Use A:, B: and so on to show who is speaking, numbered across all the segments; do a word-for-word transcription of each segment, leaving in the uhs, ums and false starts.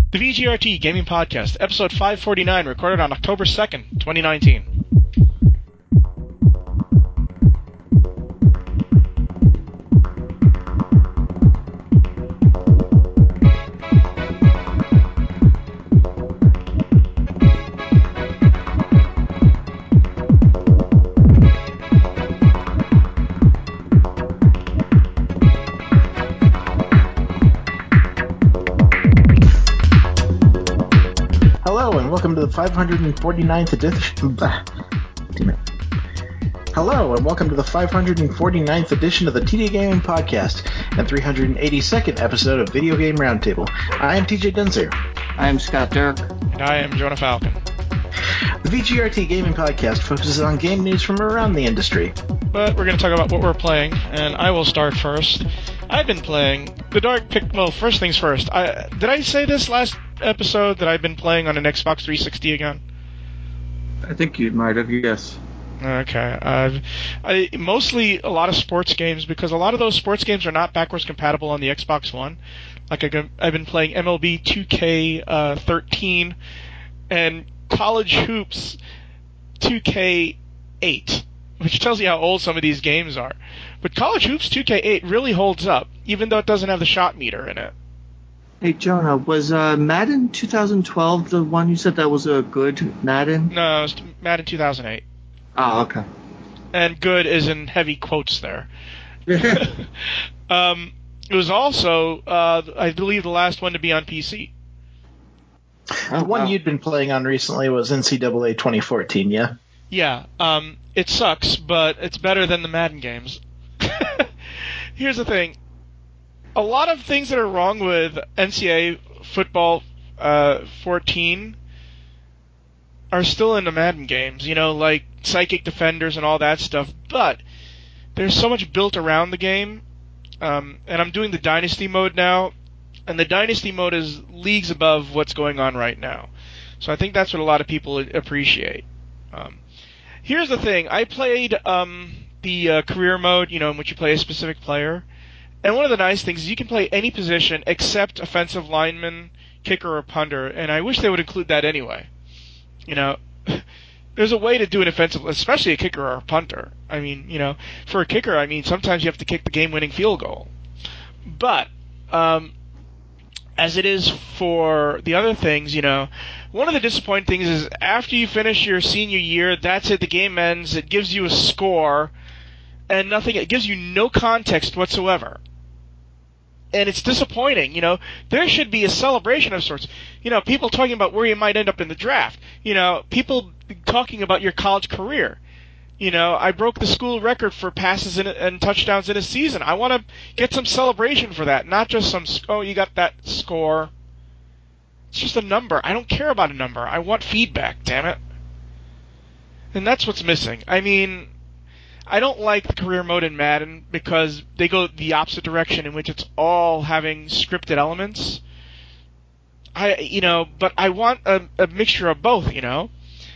A: The V G R T Gaming Podcast, episode five forty-nine, recorded on October second, twenty nineteen.
B: Welcome to the five hundred forty-ninth edition. Damn it. Hello, and welcome to the five hundred forty-ninth edition of the T D Gaming Podcast and three hundred eighty-second episode of Video Game Roundtable. I am T J Denzer.
C: I am Scott Dirk.
A: And I am Jonah Falcon.
B: The V G R T Gaming Podcast focuses on game news from around the industry.
A: But we're going to talk about what we're playing, and I will start first. I've been playing the Dark Pic... Well, first things first. I, did I say this last episode that I've been playing on an Xbox three sixty again?
C: I think you might have, yes.
A: Okay. Uh, I, mostly a lot of sports games, because a lot of those sports games are not backwards compatible on the Xbox One. Like, I, I've been playing M L B two K thirteen and College Hoops two K eight, which tells you how old some of these games are. But College Hoops two K eight really holds up, even though it doesn't have the shot meter in it.
C: Hey, Jonah, was uh, Madden twenty twelve the one you said that was a good Madden?
A: No, it was Madden two thousand eight.
C: Oh, okay.
A: And good is in heavy quotes there. um, it was also, uh, I believe, the last one to be on P C.
B: Oh, the one wow. You'd been playing on recently was N C double A twenty fourteen, yeah?
A: Yeah. Um, it sucks, but it's better than the Madden games. Here's the thing. A lot of things that are wrong with N C double A football uh, fourteen are still in the Madden games, you know, like psychic defenders and all that stuff, but there's so much built around the game, um, and I'm doing the Dynasty mode now, and the Dynasty mode is leagues above what's going on right now. So I think that's what a lot of people appreciate. Um, here's the thing. I played um, the uh, career mode, you know, in which you play a specific player. And one of the nice things is you can play any position except offensive lineman, kicker, or punter, and I wish they would include that anyway. You know, there's a way to do an offensive, especially a kicker or a punter. I mean, you know, for a kicker, I mean, sometimes you have to kick the game-winning field goal. But, um, as it is for the other things, you know, one of the disappointing things is after you finish your senior year, that's it, the game ends, it gives you a score, and nothing, it gives you no context whatsoever. And it's disappointing, you know. There should be a celebration of sorts. You know, people talking about where you might end up in the draft. You know, people talking about your college career. You know, I broke the school record for passes and, and touchdowns in a season. I want to get some celebration for that, not just some, oh, you got that score. It's just a number. I don't care about a number. I want feedback, damn it. And that's what's missing. I mean, I don't like the career mode in Madden because they go the opposite direction in which it's all having scripted elements. I, you know, but I want a, a mixture of both, you know.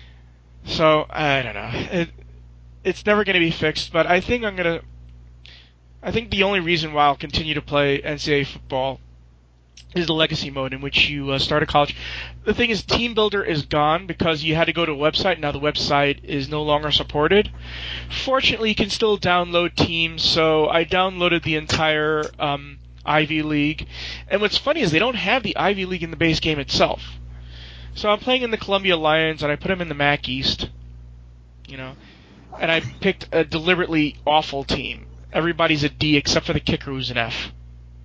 A: So I don't know. It, it's never going to be fixed, but I think I'm gonna. I think the only reason why I'll continue to play N C double A football is the legacy mode in which you uh, start a college. The thing is, Team Builder is gone because you had to go to a website. Now the website is no longer supported. Fortunately, you can still download teams, so I downloaded the entire um, Ivy League. And what's funny is they don't have the Ivy League in the base game itself. So I'm playing in the Columbia Lions, and I put them in the M A C East. You know, and I picked a deliberately awful team. Everybody's a D except for the kicker who's an F.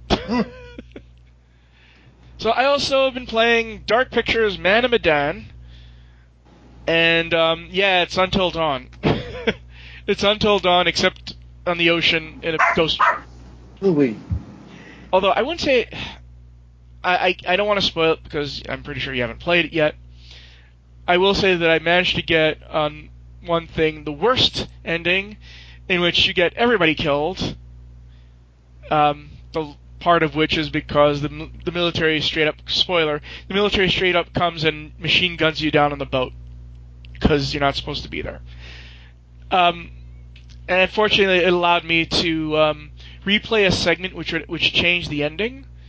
A: So I also have been playing Dark Pictures Man of Medan, and um, yeah, it's Until Dawn. It's Until Dawn, except on the ocean in a ghost.
C: Ooh-wee.
A: Although I wouldn't say, I, I I don't want to spoil it because I'm pretty sure you haven't played it yet. I will say that I managed to get on one thing the worst ending, in which you get everybody killed. Um, the part of which is because the the military straight up, spoiler, the military straight up comes and machine guns you down on the boat because you're not supposed to be there. Um, and unfortunately, it allowed me to um, replay a segment which which changed the ending,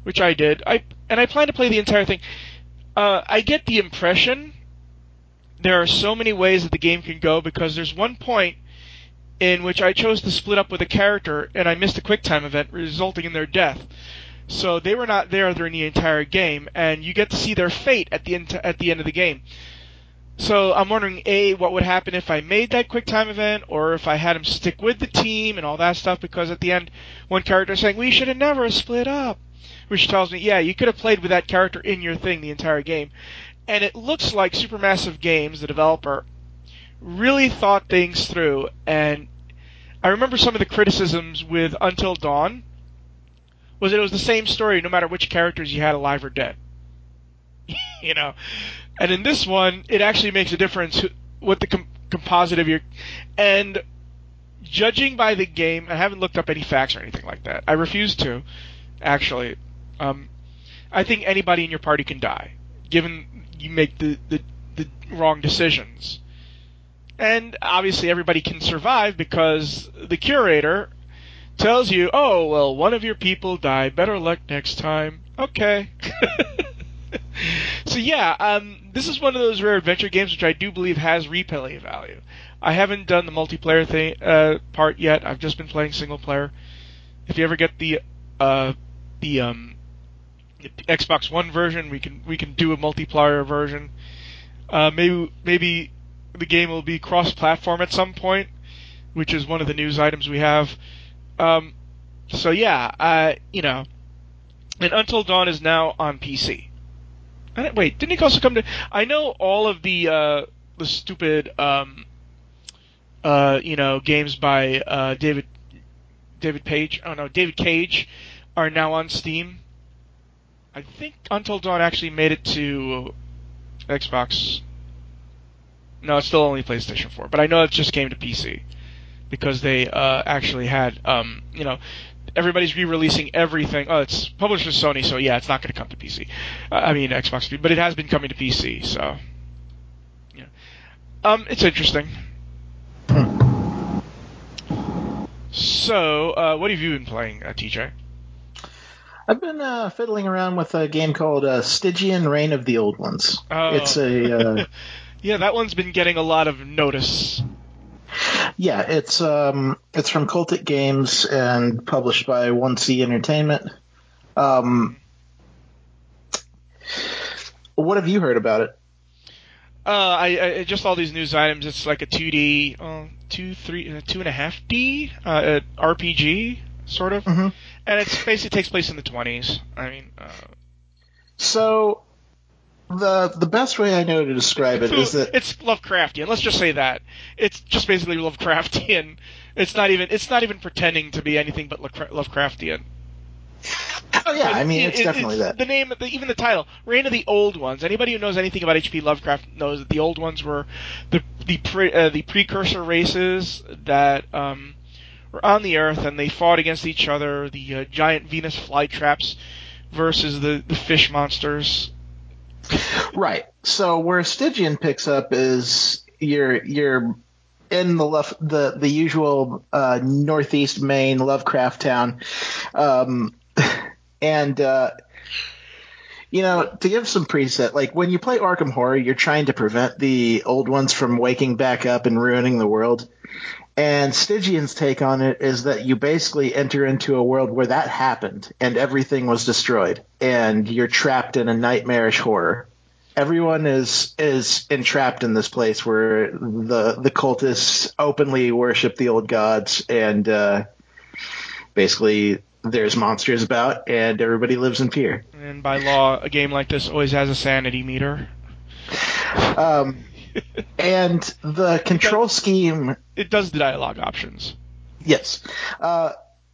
A: which I did. I and I plan to play the entire thing. Uh, I get the impression there are so many ways that the game can go because there's one point in which I chose to split up with a character and I missed a QuickTime event resulting in their death. So they were not there during the entire game, and you get to see their fate at the end at the end of the game. So I'm wondering, A, what would happen if I made that QuickTime event, or if I had him stick with the team and all that stuff, because at the end, one character is saying, we should have never split up, which tells me, yeah, you could have played with that character in your thing the entire game. And it looks like Supermassive Games, the developer, really thought things through, and I remember some of the criticisms with Until Dawn was that it was the same story no matter which characters you had alive or dead. You know? And in this one, it actually makes a difference what the com- composite of your... And judging by the game, I haven't looked up any facts or anything like that. I refuse to, actually. Um, I think anybody in your party can die, given you make the, the, the wrong decisions. And obviously everybody can survive because the curator tells you, oh, well, one of your people died. Better luck next time. Okay. So yeah, um, this is one of those rare adventure games which I do believe has replay value. I haven't done the multiplayer thing uh, part yet. I've just been playing single player. If you ever get the uh, the, um, the Xbox One version, we can we can do a multiplayer version. Uh, maybe maybe the game will be cross-platform at some point, which is one of the news items we have. Um, so yeah, uh, you know, and Until Dawn is now on P C. And, wait, didn't he also come to? I know all of the uh, the stupid, um, uh, you know, games by uh, David David Page. Oh no, David Cage are now on Steam. I think Until Dawn actually made it to Xbox. No, it's still only PlayStation four, but I know it just came to P C because they uh, actually had, um, you know, everybody's re-releasing everything. Oh, it's published with Sony, so yeah, it's not going to come to P C. Uh, I mean, Xbox, but it has been coming to P C, so yeah. Um, it's interesting. So, uh, what have you been playing, uh, T J?
B: I've been uh, fiddling around with a game called uh, Stygian Reign of the Old Ones.
A: Oh.
B: It's a uh,
A: yeah, that one's been getting a lot of notice.
B: Yeah, it's um, it's from Cultic Games and published by one C Entertainment. Um, what have you heard about it?
A: Uh, I, I just all these news items. It's like a two D, uh, two, three, uh, two and a half D uh, R P G sort of,
B: Mm-hmm.
A: and it basically takes place in the twenties. I mean, uh,
B: so the the best way I know to describe it is that
A: it's Lovecraftian. Let's just say that it's just basically Lovecraftian. It's not even it's not even pretending to be anything but Lovecraftian.
B: Oh yeah, I mean it's
A: it,
B: definitely
A: it's
B: that.
A: The name, the, even the title, Reign of the Old Ones. Anybody who knows anything about H P Lovecraft knows that the Old Ones were the the pre, uh, the precursor races that um, were on the Earth, and they fought against each other. The uh, giant Venus flytraps versus the, the fish monsters.
B: Right. So where Stygian picks up is you're you're in the lef- the the usual uh, northeast Maine Lovecraft town. Um, And, uh, you know, to give some preset, like when you play Arkham Horror, you're trying to prevent the old ones from waking back up and ruining the world. And Stygian's take on it is that you basically enter into a world where that happened and everything was destroyed. And you're trapped in a nightmarish horror. Everyone is is entrapped in this place where the, the cultists openly worship the old gods and uh, basically there's monsters about, and everybody lives in fear.
A: And by law, a game like this always has a sanity meter.
B: Um, and the control
A: it does,
B: scheme...
A: It does the dialogue options.
B: Yes. Uh,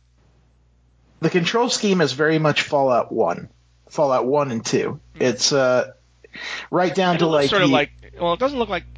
B: the control scheme is very much Fallout one. Fallout one and two. Mm-hmm. It's uh, right down
A: and
B: to
A: it looks
B: like...
A: sort
B: the,
A: of like... Well, it doesn't look like...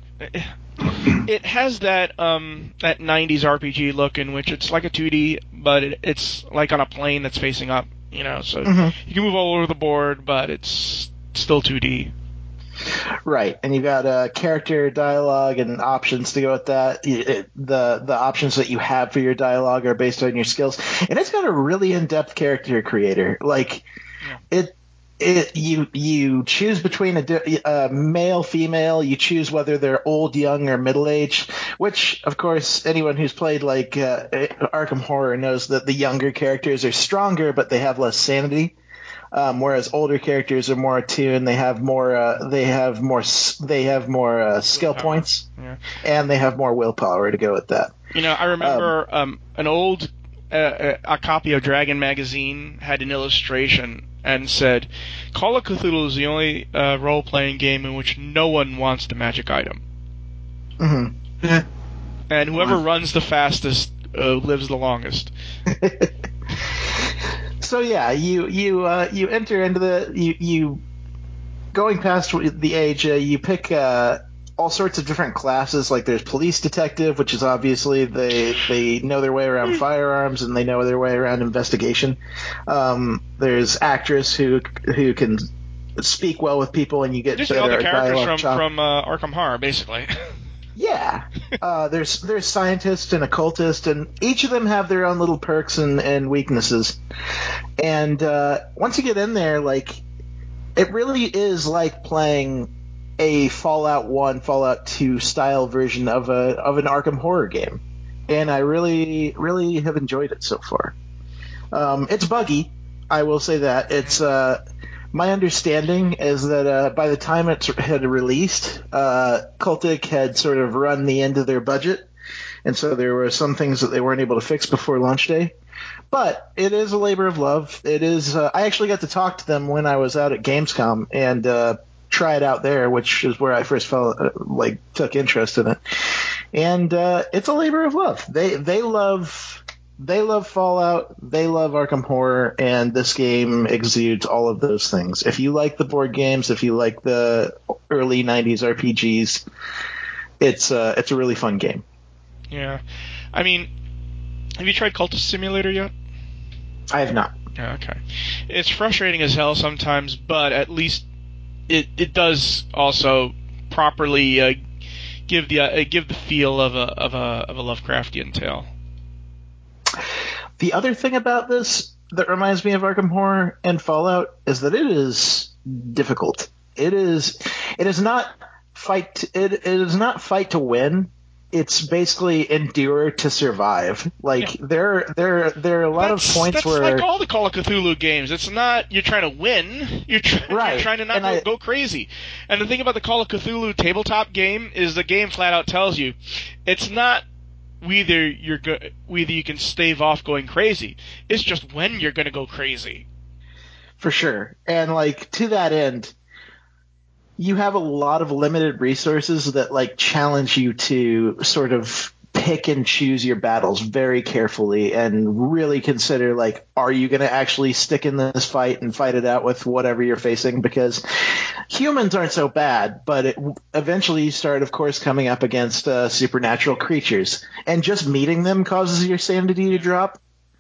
A: It has that um, that nineties R P G look in which it's like a two D, but it, it's like on a plane that's facing up, you know, so mm-hmm. you can move all over the board, but it's still two D.
B: Right, and you got uh, character dialogue and options to go with that. It, the the options that you have for your dialogue are based on your skills, and it's got a really in-depth character creator. Like, It it you you choose between a di- uh, male, female. You choose whether they're old, young, or middle aged. Which, of course, anyone who's played like uh, Arkham Horror knows that the younger characters are stronger, but they have less sanity. Um, whereas older characters are more attuned. They have more. Uh, they have more. s- They have more uh, skill
A: Willpower.
B: points,
A: Yeah.
B: and they have more willpower to go with that.
A: You know, I remember um, an old uh, a copy of Dragon magazine had an illustration and said, "Call of Cthulhu is the only uh, role-playing game in which no one wants the magic item,
B: Mm-hmm.
C: Yeah.
A: and whoever
C: Wow.
A: runs the fastest uh, lives the longest."
B: So yeah, you you uh, you enter into the you you going past the age. Uh, you pick uh, all sorts of different classes. Like there's police detective, which is obviously they they know their way around firearms and they know their way around investigation. Um, there's actress who who can speak well with people, and you get
A: Just like all
B: better
A: the characters
B: dialogue
A: from
B: chop.
A: from uh, Arkham Horror, basically.
B: Yeah. Uh, there's there's scientists and occultists, and each of them have their own little perks and, and weaknesses. And uh, once you get in there, like, it really is like playing a Fallout one, Fallout two style version of a of an Arkham Horror game. And I really, really have enjoyed it so far. Um, it's buggy, I will say that. It's uh, my understanding is that uh, by the time it had released, uh, Cultic had sort of run the end of their budget, and so there were some things that they weren't able to fix before launch day. But it is a labor of love. It is. Uh, I actually got to talk to them when I was out at Gamescom and uh, try it out there, which is where I first felt uh, like took interest in it. And uh, it's a labor of love. They they love. They love Fallout, they love Arkham Horror, and this game exudes all of those things. If you like the board games, if you like the early nineties R P Gs, it's uh, it's a really fun game.
A: Yeah. I mean, have you tried Cultist Simulator yet?
B: I have not.
A: Yeah, okay. It's frustrating as hell sometimes, but at least it it does also properly uh, give the uh, give the feel of a of a of a Lovecraftian tale.
B: The other thing about this that reminds me of Arkham Horror and Fallout is that it is difficult. It is it is not fight to, it, it is not fight to win. It's basically endure to survive. Like
A: Yeah.
B: there there there are a lot
A: That's,
B: of points
A: that's
B: where
A: like all the Call of Cthulhu games. It's not you're trying to win. You're, try,
B: Right.
A: you're trying to not
B: And
A: go,
B: I-
A: go crazy. And the thing about the Call of Cthulhu tabletop game is the game flat out tells you it's not whether you're go, whether you can stave off going crazy. It's just when you're going to go crazy.
B: For sure. And like to that end, you have a lot of limited resources that like challenge you to sort of pick and choose your battles very carefully and really consider like, are you going to actually stick in this fight and fight it out with whatever you're facing? Because humans aren't so bad, but it, eventually you start, of course, coming up against uh, supernatural creatures, and just meeting them causes your sanity to drop.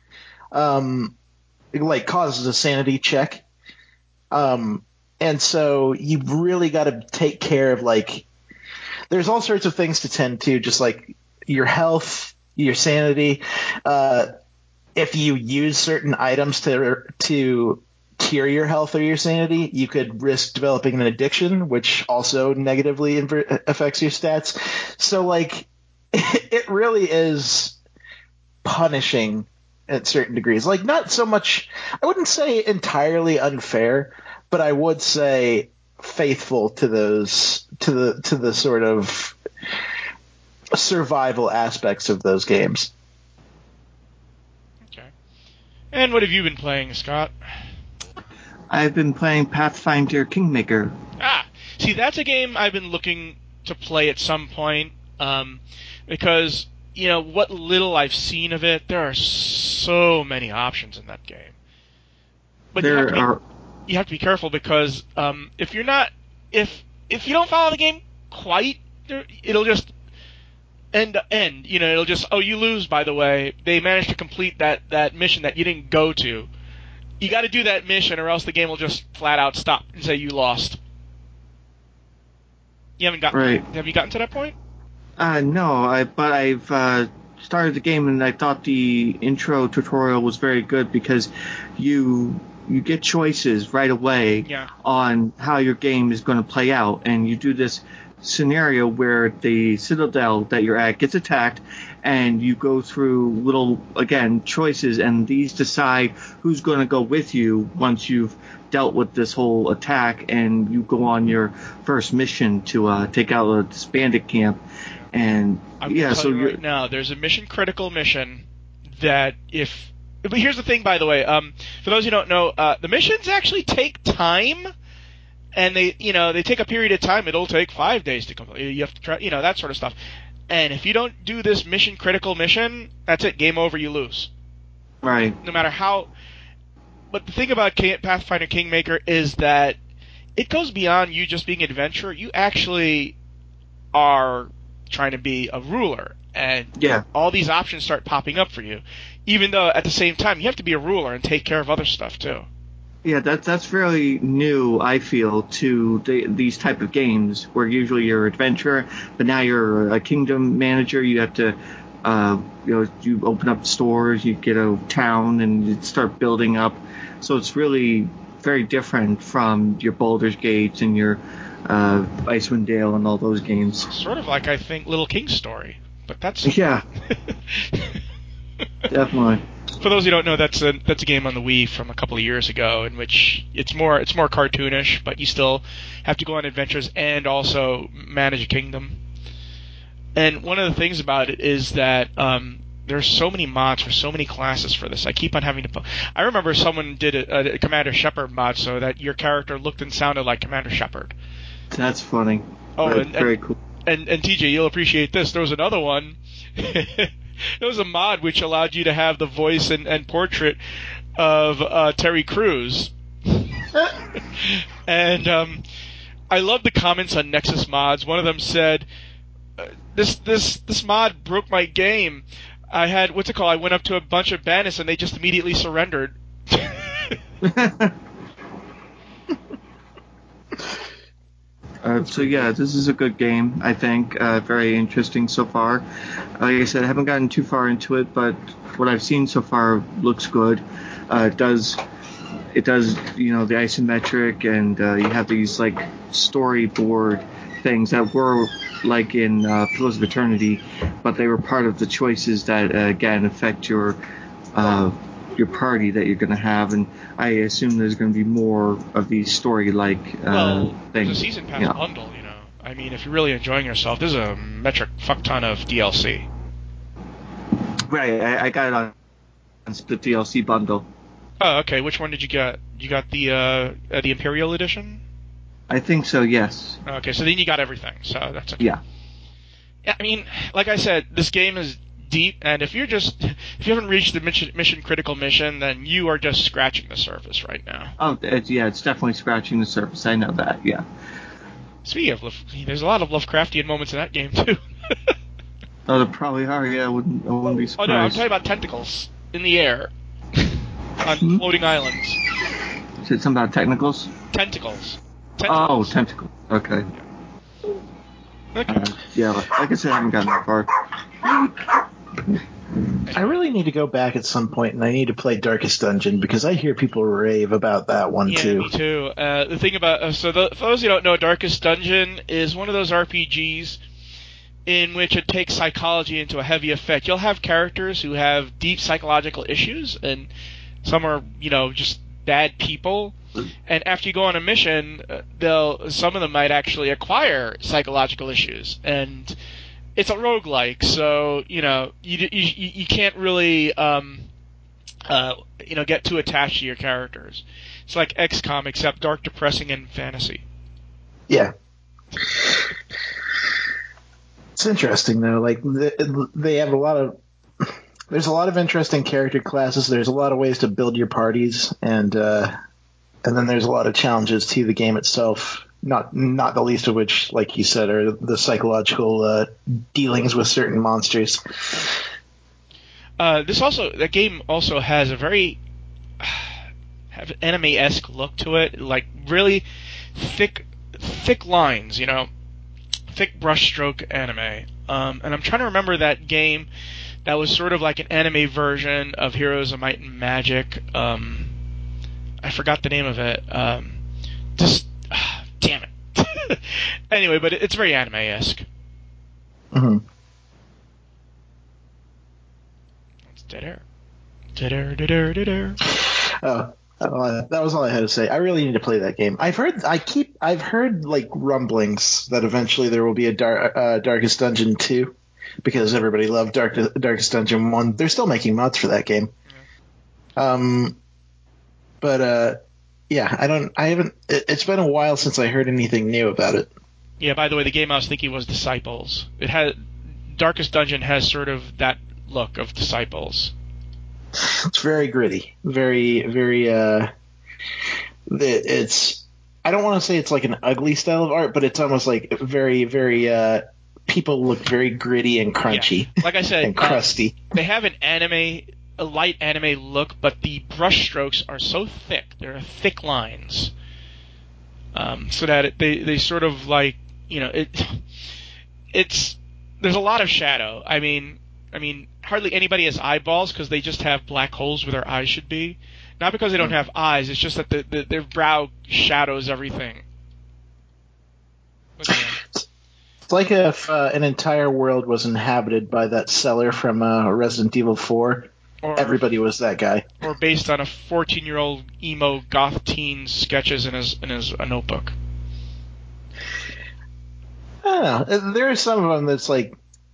B: Um, it, like causes a sanity check. Um, and so you've really got to take care of like, there's all sorts of things to tend to, just like your health, your sanity. Uh, if you use certain items to to cure your health or your sanity, you could risk developing an addiction, which also negatively inver- affects your stats. So like, it really is punishing at certain degrees. Like not so much, I wouldn't say entirely unfair, but I would say faithful to those to the to the sort of survival aspects of those games.
A: Okay. And what have you been playing, Scott?
C: I've been playing Pathfinder Kingmaker.
A: Ah, see, that's a game I've been looking to play at some point, um, because, you know, what little I've seen of it, there are so many options in that game. But you have
C: There
A: to be,
C: are
A: you have to be careful because um, if you're not, if if you don't follow the game quite, it'll just end to end. You know, it'll just, oh, you lose, by the way. They managed to complete that, that mission that you didn't go to. You got to do that mission, or else the game will just flat out stop and say you lost. You haven't gotten.
C: Right.
A: Have you gotten to that point?
C: uh no, I but I've uh, started the game and I thought the intro tutorial was very good because you you get choices right away
A: Yeah.
C: on how your game is going to play out, and you do this scenario where the citadel that you're at gets attacked, and you go through little, again, choices, and these decide who's going to go with you once you've dealt with this whole attack, and you go on your first mission to uh, take out a disbanded camp. And
A: I'm
C: yeah,
A: gonna tell
C: so
A: you
C: you're
A: right now, there's a mission critical mission that if. But here's the thing, by the way. Um, for those who don't know, uh, the missions actually take time, and they, you know, they take a period of time. It'll take five days to complete. You have to try, you know, that sort of stuff. And if you don't do this mission critical mission, that's it. Game over. You lose.
C: right.
A: No matter how. But the thing about King, Pathfinder Kingmaker is that it goes beyond you just being an adventurer. You actually are trying to be a ruler, and
C: Yeah.
A: all these options start popping up for you, even though at the same time you have to be a ruler and take care of other stuff too.
C: Yeah, that, that's fairly new, I feel, to the, these type of games where usually you're an adventurer, but now you're a kingdom manager. You have to, uh, you know, you open up stores, you get a town, and you start building up. So it's really very different from your Baldur's Gate and your uh, Icewind Dale and all those games.
A: Sort of like, I think, Little King's Story, but that's
C: Yeah, definitely.
A: For those who don't know, that's a that's a game on the Wii from a couple of years ago, in which it's more it's more cartoonish, but you still have to go on adventures and also manage a kingdom. And one of the things about it is that um, there's so many mods for so many classes for this. I keep on having to. I remember someone did a, a Commander Shepard mod so that your character looked and sounded like Commander Shepard.
C: That's funny.
A: Oh,
C: That's
A: and,
C: very
A: and,
C: cool.
A: And, and T J, you'll appreciate this. There was another one. There was a mod which allowed you to have the voice and, and portrait of uh, Terry Crews. And um, I love the comments on Nexus Mods. One of them said, "This this this mod broke my game. I had what's it called? I went up to a bunch of bandits and they just immediately surrendered."
C: Uh, so yeah, this is a good game, I think. Uh, very interesting so far. Like I said, I haven't gotten too far into it, but what I've seen so far looks good. Uh, it does, it does, you know, the isometric, and uh, you have these like storyboard things that were like in uh, Pillars of Eternity, but they were part of the choices that uh, again affect your uh, your party that you're going to have, and I assume there's going to be more of these story-like uh,
A: well,
C: things.
A: there's a season pass
C: yeah.
A: bundle, you know. I mean, if you're really enjoying yourself, there's a metric fuck ton of D L C.
C: Right, I, I got it on the D L C bundle.
A: Oh, okay. Which one did you get? You got the uh, uh, the Imperial Edition?
C: I think so, yes.
A: Okay, so then you got everything. So that's okay.
C: Yeah.
A: Yeah, I mean, like I said, this game is deep, and if you're just if you haven't reached the mission, mission critical mission, then you are just scratching the surface right now.
C: Oh, it's, yeah, it's definitely scratching the surface. I know that. Yeah.
A: Speaking of, there's a lot of Lovecraftian moments in that game too.
C: Oh, there probably are. Yeah, I wouldn't. I wouldn't be
A: Oh
C: surprised.
A: no, I'm talking about tentacles in the air on
C: Hmm?
A: floating islands.
C: You said something about technicals?
A: Tentacles.
C: Oh,
A: Tentacles.
C: tentacles. Okay.
A: Okay.
C: Uh, yeah, like I said, I haven't gotten that far.
B: I really need to go back at some point, and I need to play Darkest Dungeon because I hear people rave about that one
A: Yeah,
B: too.
A: me too. Uh, the thing about uh, so the, for those who don't know, Darkest Dungeon is one of those R P Gs in which it takes psychology into a heavy effect. You'll have characters who have deep psychological issues, and some are, you know, just bad people. And after you go on a mission, uh, they'll some of them might actually acquire psychological issues, and it's a roguelike, so you know you you you can't really um, uh, you know get too attached to your characters. It's like X COM except dark, depressing, and fantasy.
B: Yeah. It's interesting though. Like they have a lot of there's a lot of interesting character classes. There's a lot of ways to build your parties, and uh, and then there's a lot of challenges to the game itself. Not not the least of which, like you said, are the psychological uh, dealings with certain monsters.
A: Uh, this also the game also has a very have an anime-esque look to it, like really thick thick lines, you know, thick brushstroke anime. Um, and I'm trying to remember that game that was sort of like an anime version of Heroes of Might and Magic. Um, I forgot the name of it. Um, just uh, damn it. Anyway, but it, it's very anime-esque.
B: Mm-hmm.
A: It's dead air. Dead air, dead air, dead air.
B: Oh, uh, that was all I had to say. I really need to play that game. I've heard, I keep, I've heard like rumblings that eventually there will be a Dar- uh, Darkest Dungeon two, because everybody loved Dark- Darkest Dungeon one. They're still making mods for that game. Yeah. Um, but uh, yeah, I don't, I haven't. It, it's been a while since I heard anything new about it.
A: Yeah. By the way, the game I was thinking was Disciples. It had Darkest Dungeon has sort of that look of Disciples.
B: It's very gritty, very, very. Uh, it's. I don't want to say it's like an ugly style of art, but it's almost like very, very. Uh, people look very gritty and crunchy.
A: Yeah. Like I said,
B: and crusty.
A: Um, they have an anime, a light anime look, but the brush strokes are so thick. They're thick lines, um, so that it, they they sort of like you know it. It's there's a lot of shadow. I mean. I mean, hardly anybody has eyeballs because they just have black holes where their eyes should be. Not because they don't have eyes, it's just that the, the, their brow shadows everything. But, yeah.
B: It's like if uh, an entire world was inhabited by that seller from uh, Resident Evil four. Or, Everybody was that guy.
A: Or based on a fourteen-year-old emo goth teen sketches in his in his a notebook.
B: I don't know. There are some of them that's like...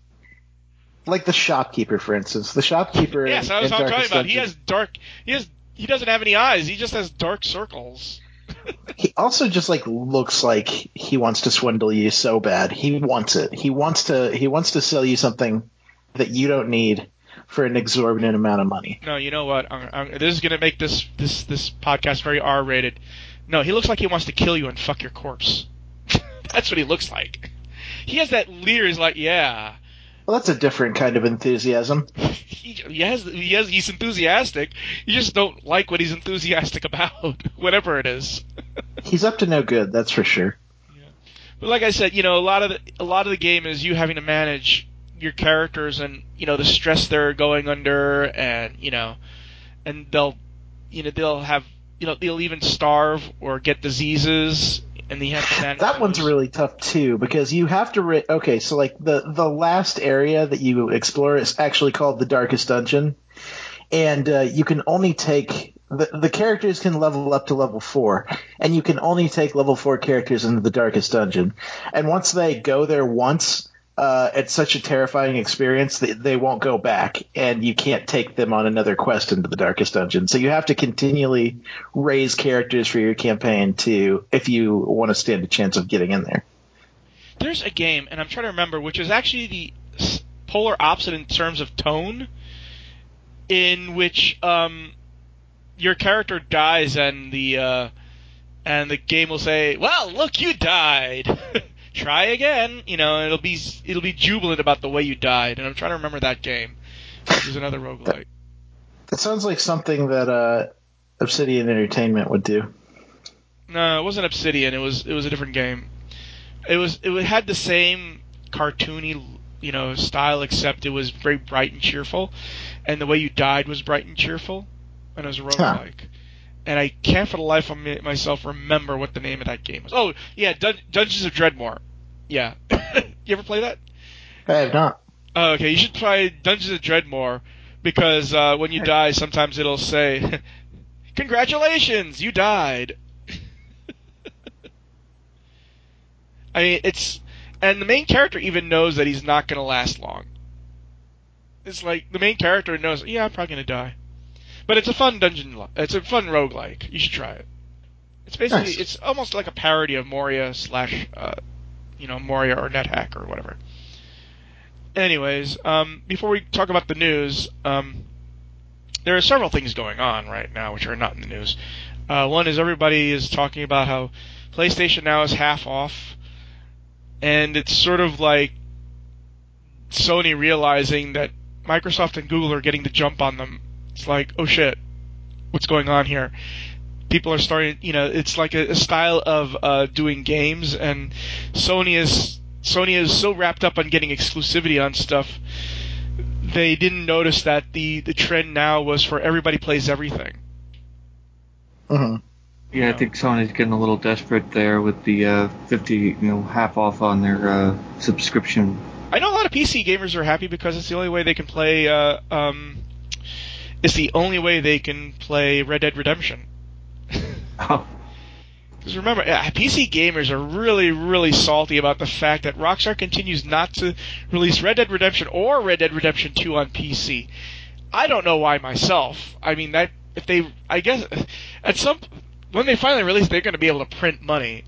B: Like the shopkeeper, for instance. The shopkeeper.
A: Yes,
B: in,
A: that's
B: in
A: what I'm talking about.
B: Dungeon.
A: He has dark. He has. He doesn't have any eyes. He just has dark circles.
B: He also just like looks like he wants to swindle you so bad. He wants it. He wants to. He wants to sell you something that you don't need for an exorbitant amount of money.
A: No, you know what? I'm, I'm, this is gonna make this this this podcast very R-rated. No, he looks like he wants to kill you and fuck your corpse. That's what he looks like. He has that leer. He's like, yeah.
B: Well, that's a different kind of enthusiasm.
A: He, he has, he has, he's enthusiastic. You just don't like what he's enthusiastic about, whatever it is.
B: He's up to no good, that's for sure.
A: Yeah. But like I said, you know, a lot of the, a lot of the game is you having to manage your characters and you know the stress they're going under, and you know, and they'll, you know, they'll have, you know, they'll even starve or get diseases. And you have to manage
B: that
A: those.
B: One's really tough too because you have to. Re- okay, so like the the last area that you explore is actually called the Darkest Dungeon, and uh, you can only take the the characters can level up to level four, and you can only take level four characters into the Darkest Dungeon. And once they go there once, uh, it's such a terrifying experience that they won't go back, and you can't take them on another quest into the Darkest Dungeon. So you have to continually raise characters for your campaign to if you want to stand a chance of getting in there.
A: There's a game, and I'm trying to remember, which is actually the polar opposite in terms of tone, in which um, your character dies and the uh, and the game will say, "Well, look, you died." Try again, you know, it'll be it'll be jubilant about the way you died, and I'm trying to remember that game. Which is another roguelike.
B: That, that sounds like something that uh, Obsidian Entertainment would do.
A: No, it wasn't Obsidian. It was it was a different game. It was it had the same cartoony, you know, style, except it was very bright and cheerful, and the way you died was bright and cheerful, and it was a roguelike. Huh. And I can't for the life of me, myself remember what the name of that game was. Oh, yeah, Dun- Dungeons of Dreadmore. Yeah. You ever play that?
B: I have not.
A: Oh, okay, you should try Dungeons of Dreadmore, because uh, when you die, sometimes it'll say, "Congratulations, you died." I mean, it's... And the main character even knows that he's not going to last long. It's like, the main character knows, yeah, I'm probably going to die. But it's a fun dungeon. It's a fun roguelike. You should try it. It's basically nice. It's almost like a parody of Moria slash, uh, you know, Moria or NetHack or whatever. Anyways, um, before we talk about the news, um, there are several things going on right now which are not in the news. Uh, one is everybody is talking about how PlayStation Now is half off, and it's sort of like Sony realizing that Microsoft and Google are getting the jump on them. It's like, oh shit, what's going on here? People are starting, you know, it's like a, a style of uh, doing games, and Sony is Sony is so wrapped up on getting exclusivity on stuff, they didn't notice that the, the trend now was for everybody plays everything.
B: Mm-hmm.
C: Yeah, I think Sony's getting a little desperate there with the uh, fifty, you know, half off on their uh, subscription.
A: I know a lot of P C gamers are happy because it's the only way they can play. Uh, um, it's the only way they can play Red Dead Redemption.
C: Oh.
A: Because remember, P C gamers are really, really salty about the fact that Rockstar continues not to release Red Dead Redemption or Red Dead Redemption two on P C. I don't know why myself. I mean, that if they, I guess, at some when they finally release, they're going to be able to print money.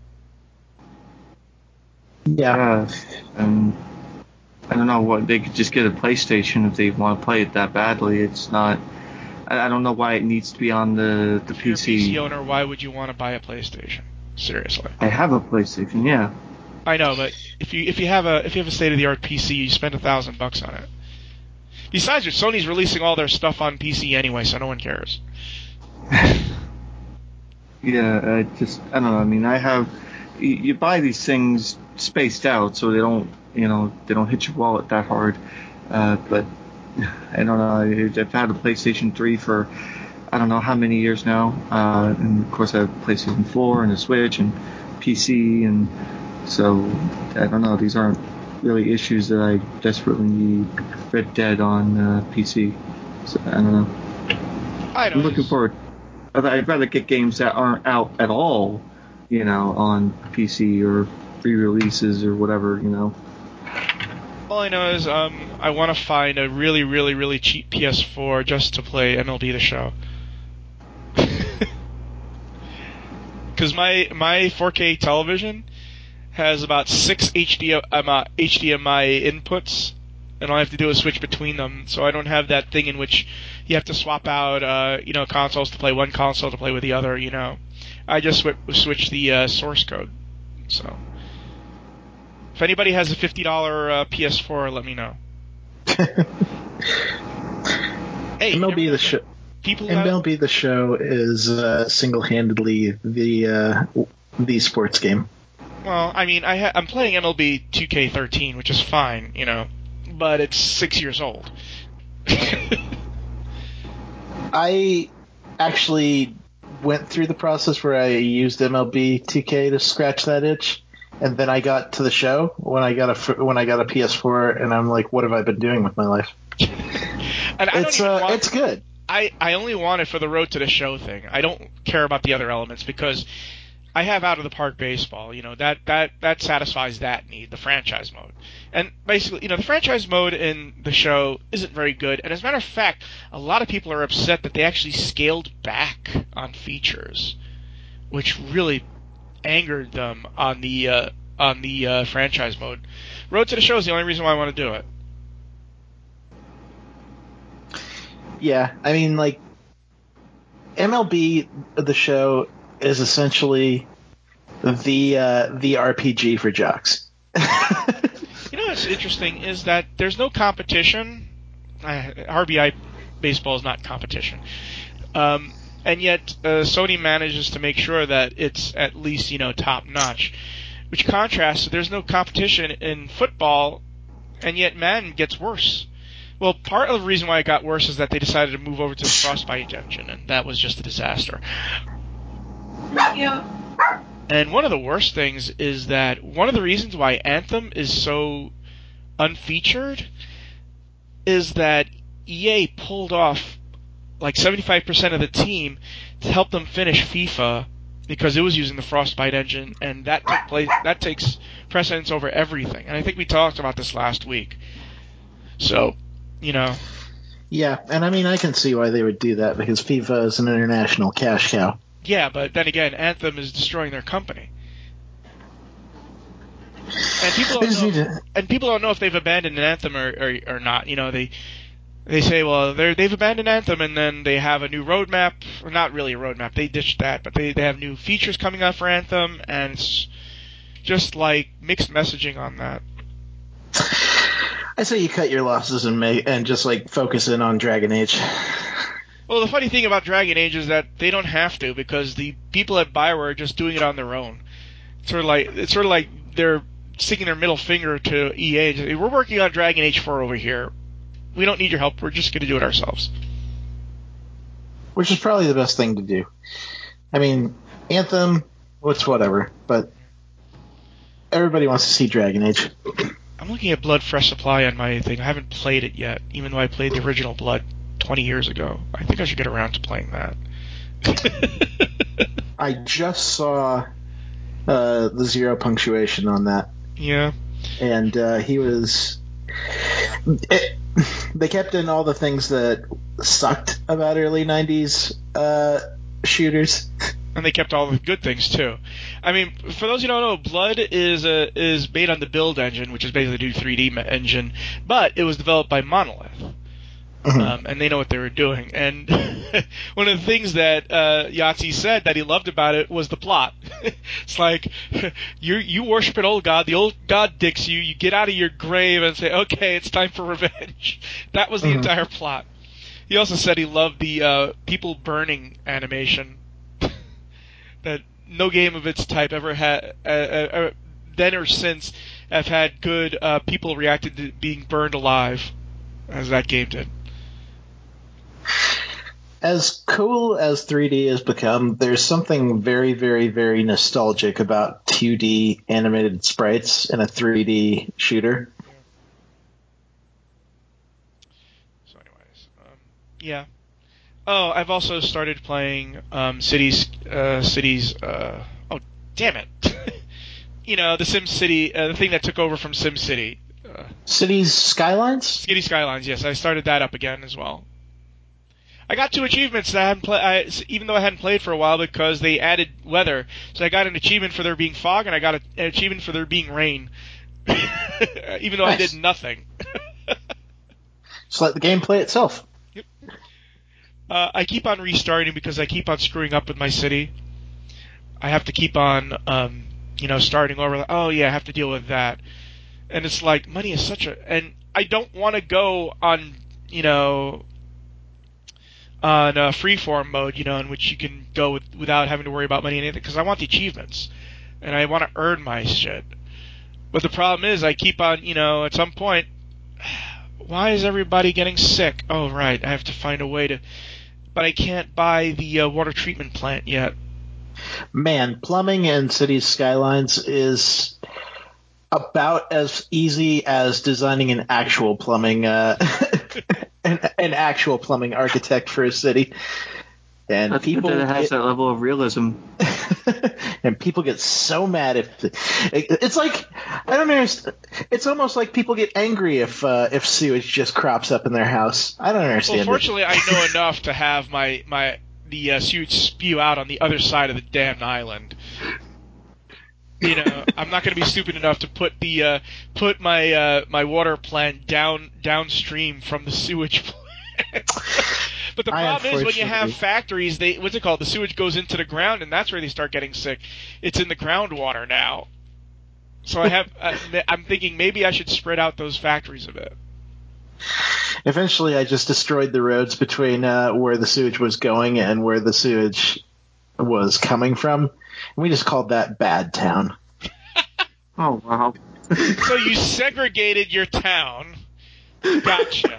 B: Yeah.
C: Yeah, and I don't know what they could just get a PlayStation if they want to play it that badly. It's not. I, I don't know why it needs to be on the the
A: If
C: P
A: you're
C: C.
A: a P C owner, why would you want to buy a PlayStation? Seriously.
C: I have a PlayStation, yeah.
A: I know, but if you if you have a if you have a state of the art P C, you spend a thousand bucks on it. Besides, Sony's releasing all their stuff on P C anyway, so no one cares.
C: Yeah, I just I don't know. I mean, I have you, you buy these things spaced out so they don't you know they don't hit your wallet that hard. Uh, but I don't know. I've had a PlayStation three for I don't know how many years now, uh, and of course I have PlayStation four and a Switch and P C, and so I don't know. These aren't really issues that I desperately need Red Dead on uh, P C. So I don't know.
A: I don't.
C: I'm looking forward. I'd rather get games that aren't out at all, you know, on P C or re-releases or whatever, you know.
A: All I know is um, I want to find a really, really, really cheap P S four just to play M L B The Show. Because my my four K television has about six H D M I, H D M I inputs, and all I have to do is switch between them. So I don't have that thing in which you have to swap out, uh, you know, consoles to play one console to play with the other. You know, I just sw- switch the uh, source code. So if anybody has a fifty dollar uh, P S four, let me know. Hey,
B: M L B the show.
A: People
B: M L B the show is uh, single-handedly the uh, the sports game.
A: Well, I mean, I ha- I'm playing M L B two K thirteen, which is fine, you know, but it's six years old.
B: I actually went through the process where I used M L B two K to scratch that itch, and then I got to the show when I got a when I got a P S four, and I'm like, what have I been doing with my life?
A: and I
B: it's
A: don't even
B: uh,
A: want,
B: it's good.
A: I, I only want it for the road to the show thing. I don't care about the other elements because I have out of the park baseball. You know, that, that, that satisfies that need, the franchise mode. And basically, you know, the franchise mode in the show isn't very good. And as a matter of fact, a lot of people are upset that they actually scaled back on features, which really angered them on the uh, on the uh, franchise mode. Road to the show is the only reason why I want to do it.
B: Yeah, I mean, like, M L B the show is essentially the uh, the R P G for jocks.
A: You know what's interesting is that there's no competition. Uh, R B I baseball is not competition, um, and yet uh, Sony manages to make sure that it's at least you know top notch. Which contrasts, there's no competition in football, and yet Madden gets worse. Well, part of the reason why it got worse is that they decided to move over to the Frostbite engine, and that was just a disaster.
D: Yeah.
A: And one of the worst things is that one of the reasons why Anthem is so unfeatured is that E A pulled off like seventy-five percent of the team to help them finish FIFA because it was using the Frostbite engine, and that took place, that takes precedence over everything. And I think we talked about this last week. So, you know.
B: Yeah, and I mean, I can see why they would do that because FIFA is an international cash cow.
A: Yeah, but then again, Anthem is destroying their company. And people don't know,
B: to...
A: and people don't know if they've abandoned Anthem or, or, or not. You know, they they say, well, they they've abandoned Anthem, and then they have a new roadmap. Or not really a roadmap. They ditched that, but they, they have new features coming out for Anthem, and it's just like mixed messaging on that.
B: I say you cut your losses and make, and just like focus in on Dragon Age.
A: Well, the funny thing about Dragon Age is that they don't have to because the people at BioWare are just doing it on their own. It's sort of like it's sort of like they're sticking their middle finger to E A. We're working on Dragon Age four over here. We don't need your help. We're just going to do it ourselves.
B: which is probably the best thing to do. I mean, Anthem, it's whatever, but everybody wants to see Dragon Age.
A: I'm looking at Blood Fresh Supply on my thing. I haven't played it yet, even though I played the original Blood twenty years ago. I think I should get around to playing that.
B: I just saw uh, the zero punctuation on that.
A: Yeah.
B: And uh, he was... It, they kept in all the things that sucked about early nineties uh, shooters.
A: And they kept all the good things, too. I mean, for those who don't know, Blood is a, is made on the Build engine, which is basically the three D engine, but it was developed by Monolith. Mm-hmm. Um, and they know what they were doing. And one of the things that uh, Yahtzee said that he loved about it was the plot. It's like, you you worship an old god, the old god dicks you, you get out of your grave and say, okay, it's time for revenge. That was the mm-hmm. entire plot. He also said he loved the uh, people burning animation. That no game of its type ever had, uh, uh, then or since, have had good uh, people reacted to being burned alive, as that game did.
B: As cool as three D has become, there's something very, very, very nostalgic about two D animated sprites in a three D shooter.
A: So anyways, um, yeah. Oh, I've also started playing um, Cities, uh, Cities, uh, oh, damn it. You know, the Sim City, uh, the thing that took over from Sim City. Uh,
B: Cities Skylines?
A: Cities Skylines, yes. I started that up again as well. I got two achievements that I hadn't played, even though I hadn't played for a while, because they added weather. So I got an achievement for there being fog, and I got a, an achievement for there being rain. Even though nice. I did nothing.
B: Just let the game play itself.
A: Yep. Uh, I keep on restarting because I keep on screwing up with my city. I have to keep on, um, you know, starting over. Like, oh, yeah, I have to deal with that. And it's like, money is such a... And I don't want to go on, you know... on uh, freeform mode, you know, in which you can go with, without having to worry about money and anything, because I want the achievements, and I want to earn my shit. But the problem is, I keep on, you know, at some point, why is everybody getting sick? Oh, right, I have to find a way to... But I can't buy the uh, water treatment plant yet.
B: Man, plumbing in Cities Skylines is about as easy as designing an actual plumbing... Uh, An, an actual plumbing architect for a city, and
C: That's
B: people
C: that it has
B: get,
C: that level of realism.
B: And people get so mad if it, it's like I don't understand. It's almost like people get angry if uh, if sewage just crops up in their house. I don't understand.
A: Well, fortunately, it. I know enough to have my my the uh, sewage spew out on the other side of the damn island. You know, I'm not going to be stupid enough to put the uh, put my uh, my water plant down downstream from the sewage plant. But the problem is when you have factories, they what's it called? The sewage goes into the ground, and that's where they start getting sick. It's in the groundwater now. So I have uh, I'm thinking maybe I should spread out those factories a bit.
B: Eventually, I just destroyed the roads between uh, where the sewage was going and where the sewage was coming from. We just called that Bad Town.
C: Oh, wow.
A: So you segregated your town. Gotcha.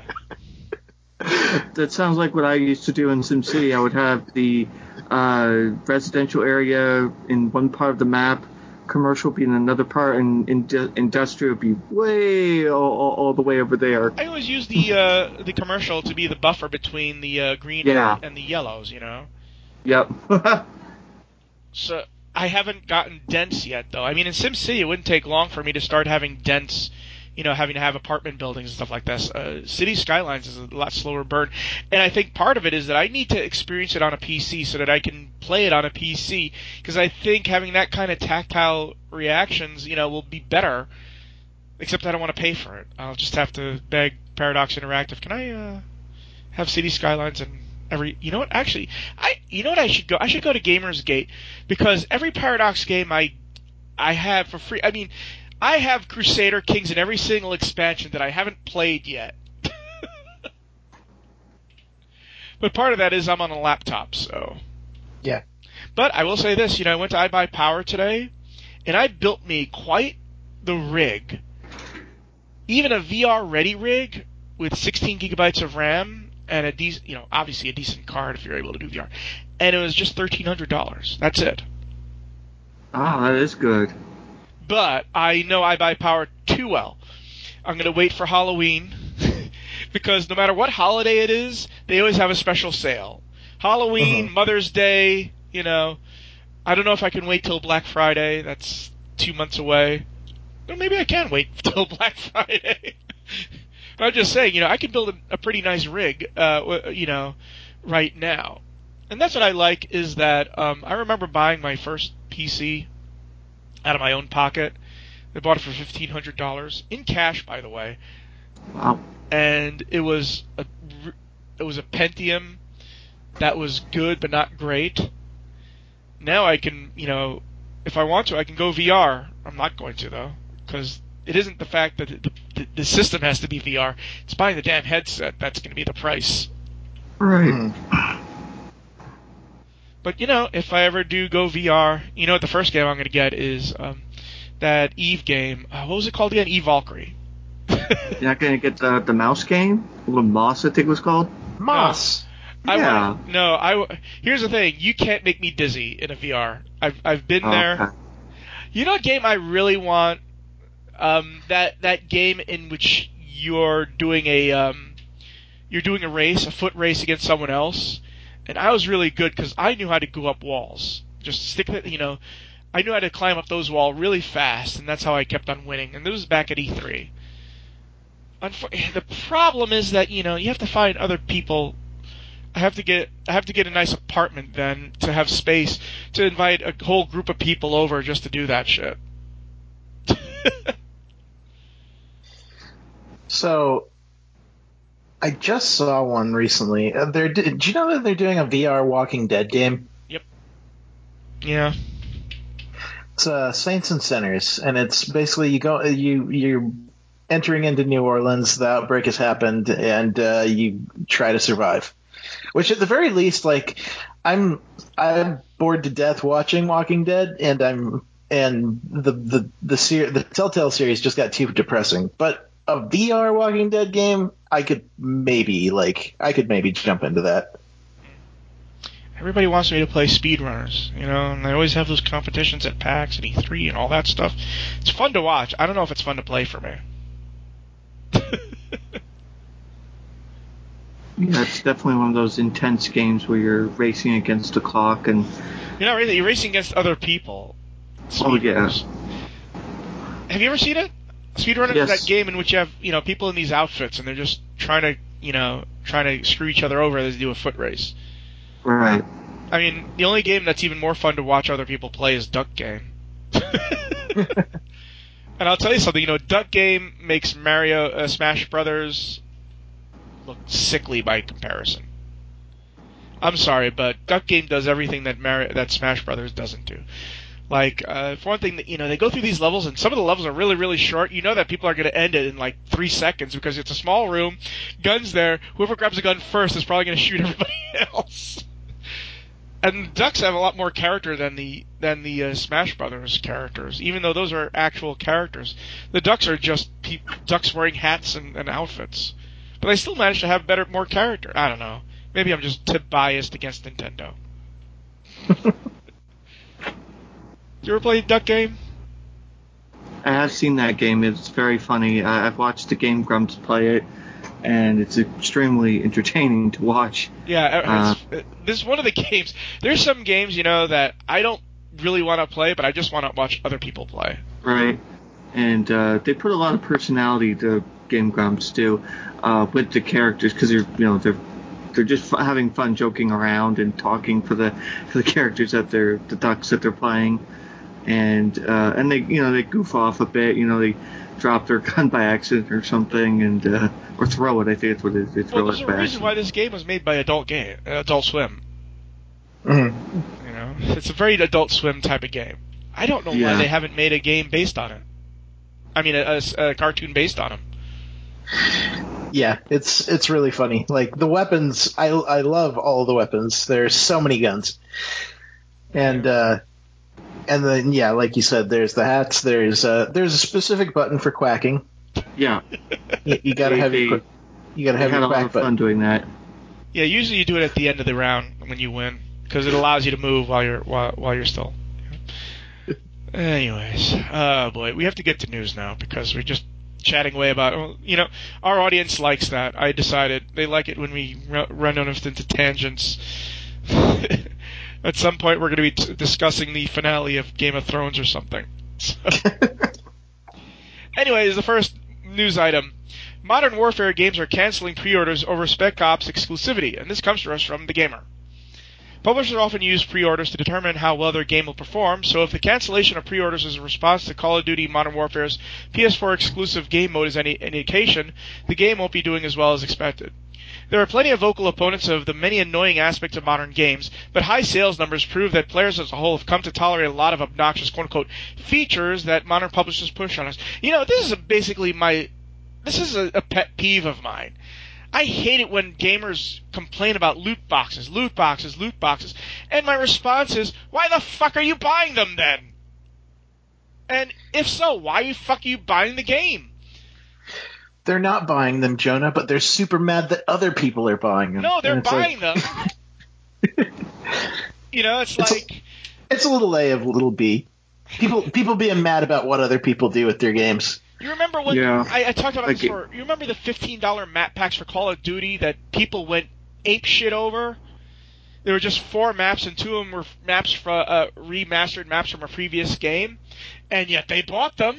C: That sounds like what I used to do in SimCity. I would have the uh, residential area in one part of the map, commercial be in another part, and in- industrial be way all, all, all the way over there.
A: I always use the uh, the commercial to be the buffer between the uh, green
C: yeah.
A: and, the, and the yellows, you know?
C: Yep.
A: So I haven't gotten dense yet, though. I mean, in SimCity, it wouldn't take long for me to start having dense, you know, having to have apartment buildings and stuff like this. Uh, City Skylines is a lot slower burn, and I think part of it is that I need to experience it on a P C so that I can play it on a P C, because I think having that kind of tactile reactions, you know, will be better, except I don't want to pay for it. I'll just have to beg Paradox Interactive, can I uh, have City Skylines and every, you know what? Actually, I, you know what I should go? I should go to Gamersgate, because every Paradox game I, I have for free. I mean, I have Crusader Kings in every single expansion that I haven't played yet. But part of that is I'm on a laptop, so.
B: Yeah.
A: But I will say this, you know, I went to iBuyPower today, and I built me quite the rig. Even a V R-ready rig with sixteen gigabytes of RAM and a decent, you know, obviously a decent card if you're able to do V R. And it was just thirteen hundred dollars. That's it.
C: Oh, that is good.
A: But I know I buy Power too well. I'm going to wait for Halloween because no matter what holiday it is, they always have a special sale. Halloween,
B: Uh-huh.
A: Mother's Day, you know. I don't know if I can wait till Black Friday. That's two months away. Well, maybe I can wait till Black Friday. But I'm just saying, you know, I can build a, a pretty nice rig, uh, you know, right now. And that's what I like is that um, I remember buying my first P C out of my own pocket. I bought it for fifteen hundred dollars in cash, by the way.
C: Wow.
A: And it was a it was a Pentium that was good but not great. Now I can, you know, if I want to, I can go V R. I'm not going to though, because it isn't the fact that the, the, the system has to be V R. It's buying the damn headset that's going to be the price.
C: Right.
B: Mm.
A: But you know, if I ever do go V R, you know what the first game I'm going to get is um, that Eve game. Uh, what was it called again? Eve Valkyrie.
C: You're not going to get the, the mouse game? What Moss, I think it was called?
B: Moss.
A: I
C: Yeah.
A: want no. I here's the thing. You can't make me dizzy in a V R. I've I've been
C: Oh,
A: there.
C: okay.
A: You know what game I really want? Um, that that game in which you're doing a um, you're doing a race, a foot race against someone else, and I was really good because I knew how to go up walls. Just stick it, you know. I knew how to climb up those walls really fast, and that's how I kept on winning. And this was back at E three. Unfor- the problem is that you know you have to find other people. I have to get I have to get a nice apartment then to have space to invite a whole group of people over just to do that shit.
B: So, I just saw one recently. Uh, they're, did you know that they're doing a V R Walking Dead game?
A: Yep. Yeah.
B: It's uh, Saints and Sinners, and it's basically you go you you're entering into New Orleans. The outbreak has happened, and uh, you try to survive. Which, at the very least, like I'm I'm bored to death watching Walking Dead, and I'm and the the the ser- the Telltale series just got too depressing. But a V R Walking Dead game, I could maybe like I could maybe jump into that.
A: Everybody wants me to play speedrunners, you know, and they always have those competitions at PAX and E three and all that stuff. It's fun to watch. I don't know if it's fun to play for me.
C: Yeah, it's definitely one of those intense games where you're racing against the clock and.
A: You're not really. You're racing against other people.
C: Oh, yeah.
A: Have you ever seen it? Speedrunners
C: Yes.
A: is that game in which you have, you know, people in these outfits and they're just trying to, you know, trying to screw each other over as they do a foot race.
C: Right.
A: I mean, the only game that's even more fun to watch other people play is Duck Game. And I'll tell you something, you know, Duck Game makes Mario uh, Smash Brothers look sickly by comparison. I'm sorry, but Duck Game does everything that Mario, that Smash Brothers doesn't do. Like, uh, for one thing, you know, they go through these levels, and some of the levels are really, really short. You know that people are going to end it in, like, three seconds because it's a small room, guns there, whoever grabs a gun first is probably going to shoot everybody else. And the Ducks have a lot more character than the than the uh, Smash Brothers characters, even though those are actual characters. The Ducks are just pe- Ducks wearing hats and, and outfits. But they still manage to have better, more character. I don't know. Maybe I'm just tip biased against Nintendo. You ever played Duck Game?
C: I have seen that game. It's very funny. I, I've watched the Game Grumps play it, and it's extremely entertaining to watch.
A: Yeah,
C: Uh,
A: it's, this is one of the games. There's some games, you know, that I don't really want to play, but I just want to watch other people play.
C: Right. And uh, they put a lot of personality to Game Grumps too, uh, with the characters because they're you know they're they're just f- having fun joking around and talking for the for the characters that they're the ducks that they're playing, and uh, and they you know they goof off a bit. You know they drop their gun by accident or something and uh, or throw it. I think that's what it is. They throw
A: Well, there's
C: it
A: a
C: back.
A: reason why this game was made by Adult Game, uh, Adult Swim.
B: Mm-hmm.
A: You know, it's a very Adult Swim type of game. I don't know
C: Yeah.
A: why they haven't made a game based on it. I mean, a, a, a cartoon based on him.
B: Yeah, it's it's really funny. Like the weapons, I I love all the weapons. There's so many guns, and uh, and then yeah, like you said, there's the hats. There's uh, there's a specific button for quacking.
C: Yeah.
B: You, you gotta
C: They-
B: have
C: they-
B: your qu- you gotta
C: They
B: have
C: had
B: your
C: a lot
B: quack
C: of fun
B: button.
C: doing that.
A: Yeah, usually you do it at the end of the round when you win, because it allows you to move while you're while, while you're still. Anyways, oh boy, we have to get to news now because we're just chatting away about. Well, you know, our audience likes that. I decided they like it when we run off into tangents. At some point, we're going to be t- discussing the finale of Game of Thrones or something. So. Anyways, the first news item. Modern Warfare games are canceling pre-orders over Spec Ops exclusivity, and this comes to us from The Gamer. Publishers often use pre-orders to determine how well their game will perform, so if the cancellation of pre-orders is a response to Call of Duty Modern Warfare's P S four exclusive game mode is any indication, the game won't be doing as well as expected. There are plenty of vocal opponents of the many annoying aspects of modern games, but high sales numbers prove that players as a whole have come to tolerate a lot of obnoxious quote-unquote features that modern publishers push on us. You know, this is basically my... This is a, a pet peeve of mine. I hate it when gamers complain about loot boxes, loot boxes, loot boxes, and my response is, why the fuck are you buying them then? And if so, why the fuck are you buying the game?
B: They're not buying them, Jonah, but they're super mad that other people are buying them.
A: No, they're buying
B: like...
A: them. You know, it's, it's like...
B: A, it's a little A of little B. People people being mad about what other people do with their games.
A: You remember when
C: yeah.
A: I, I talked about
C: I
A: this before? You remember the fifteen dollars map packs for Call of Duty that people went ape shit over? There were just four maps, and two of them were maps from uh, remastered maps from a previous game, and yet they bought them.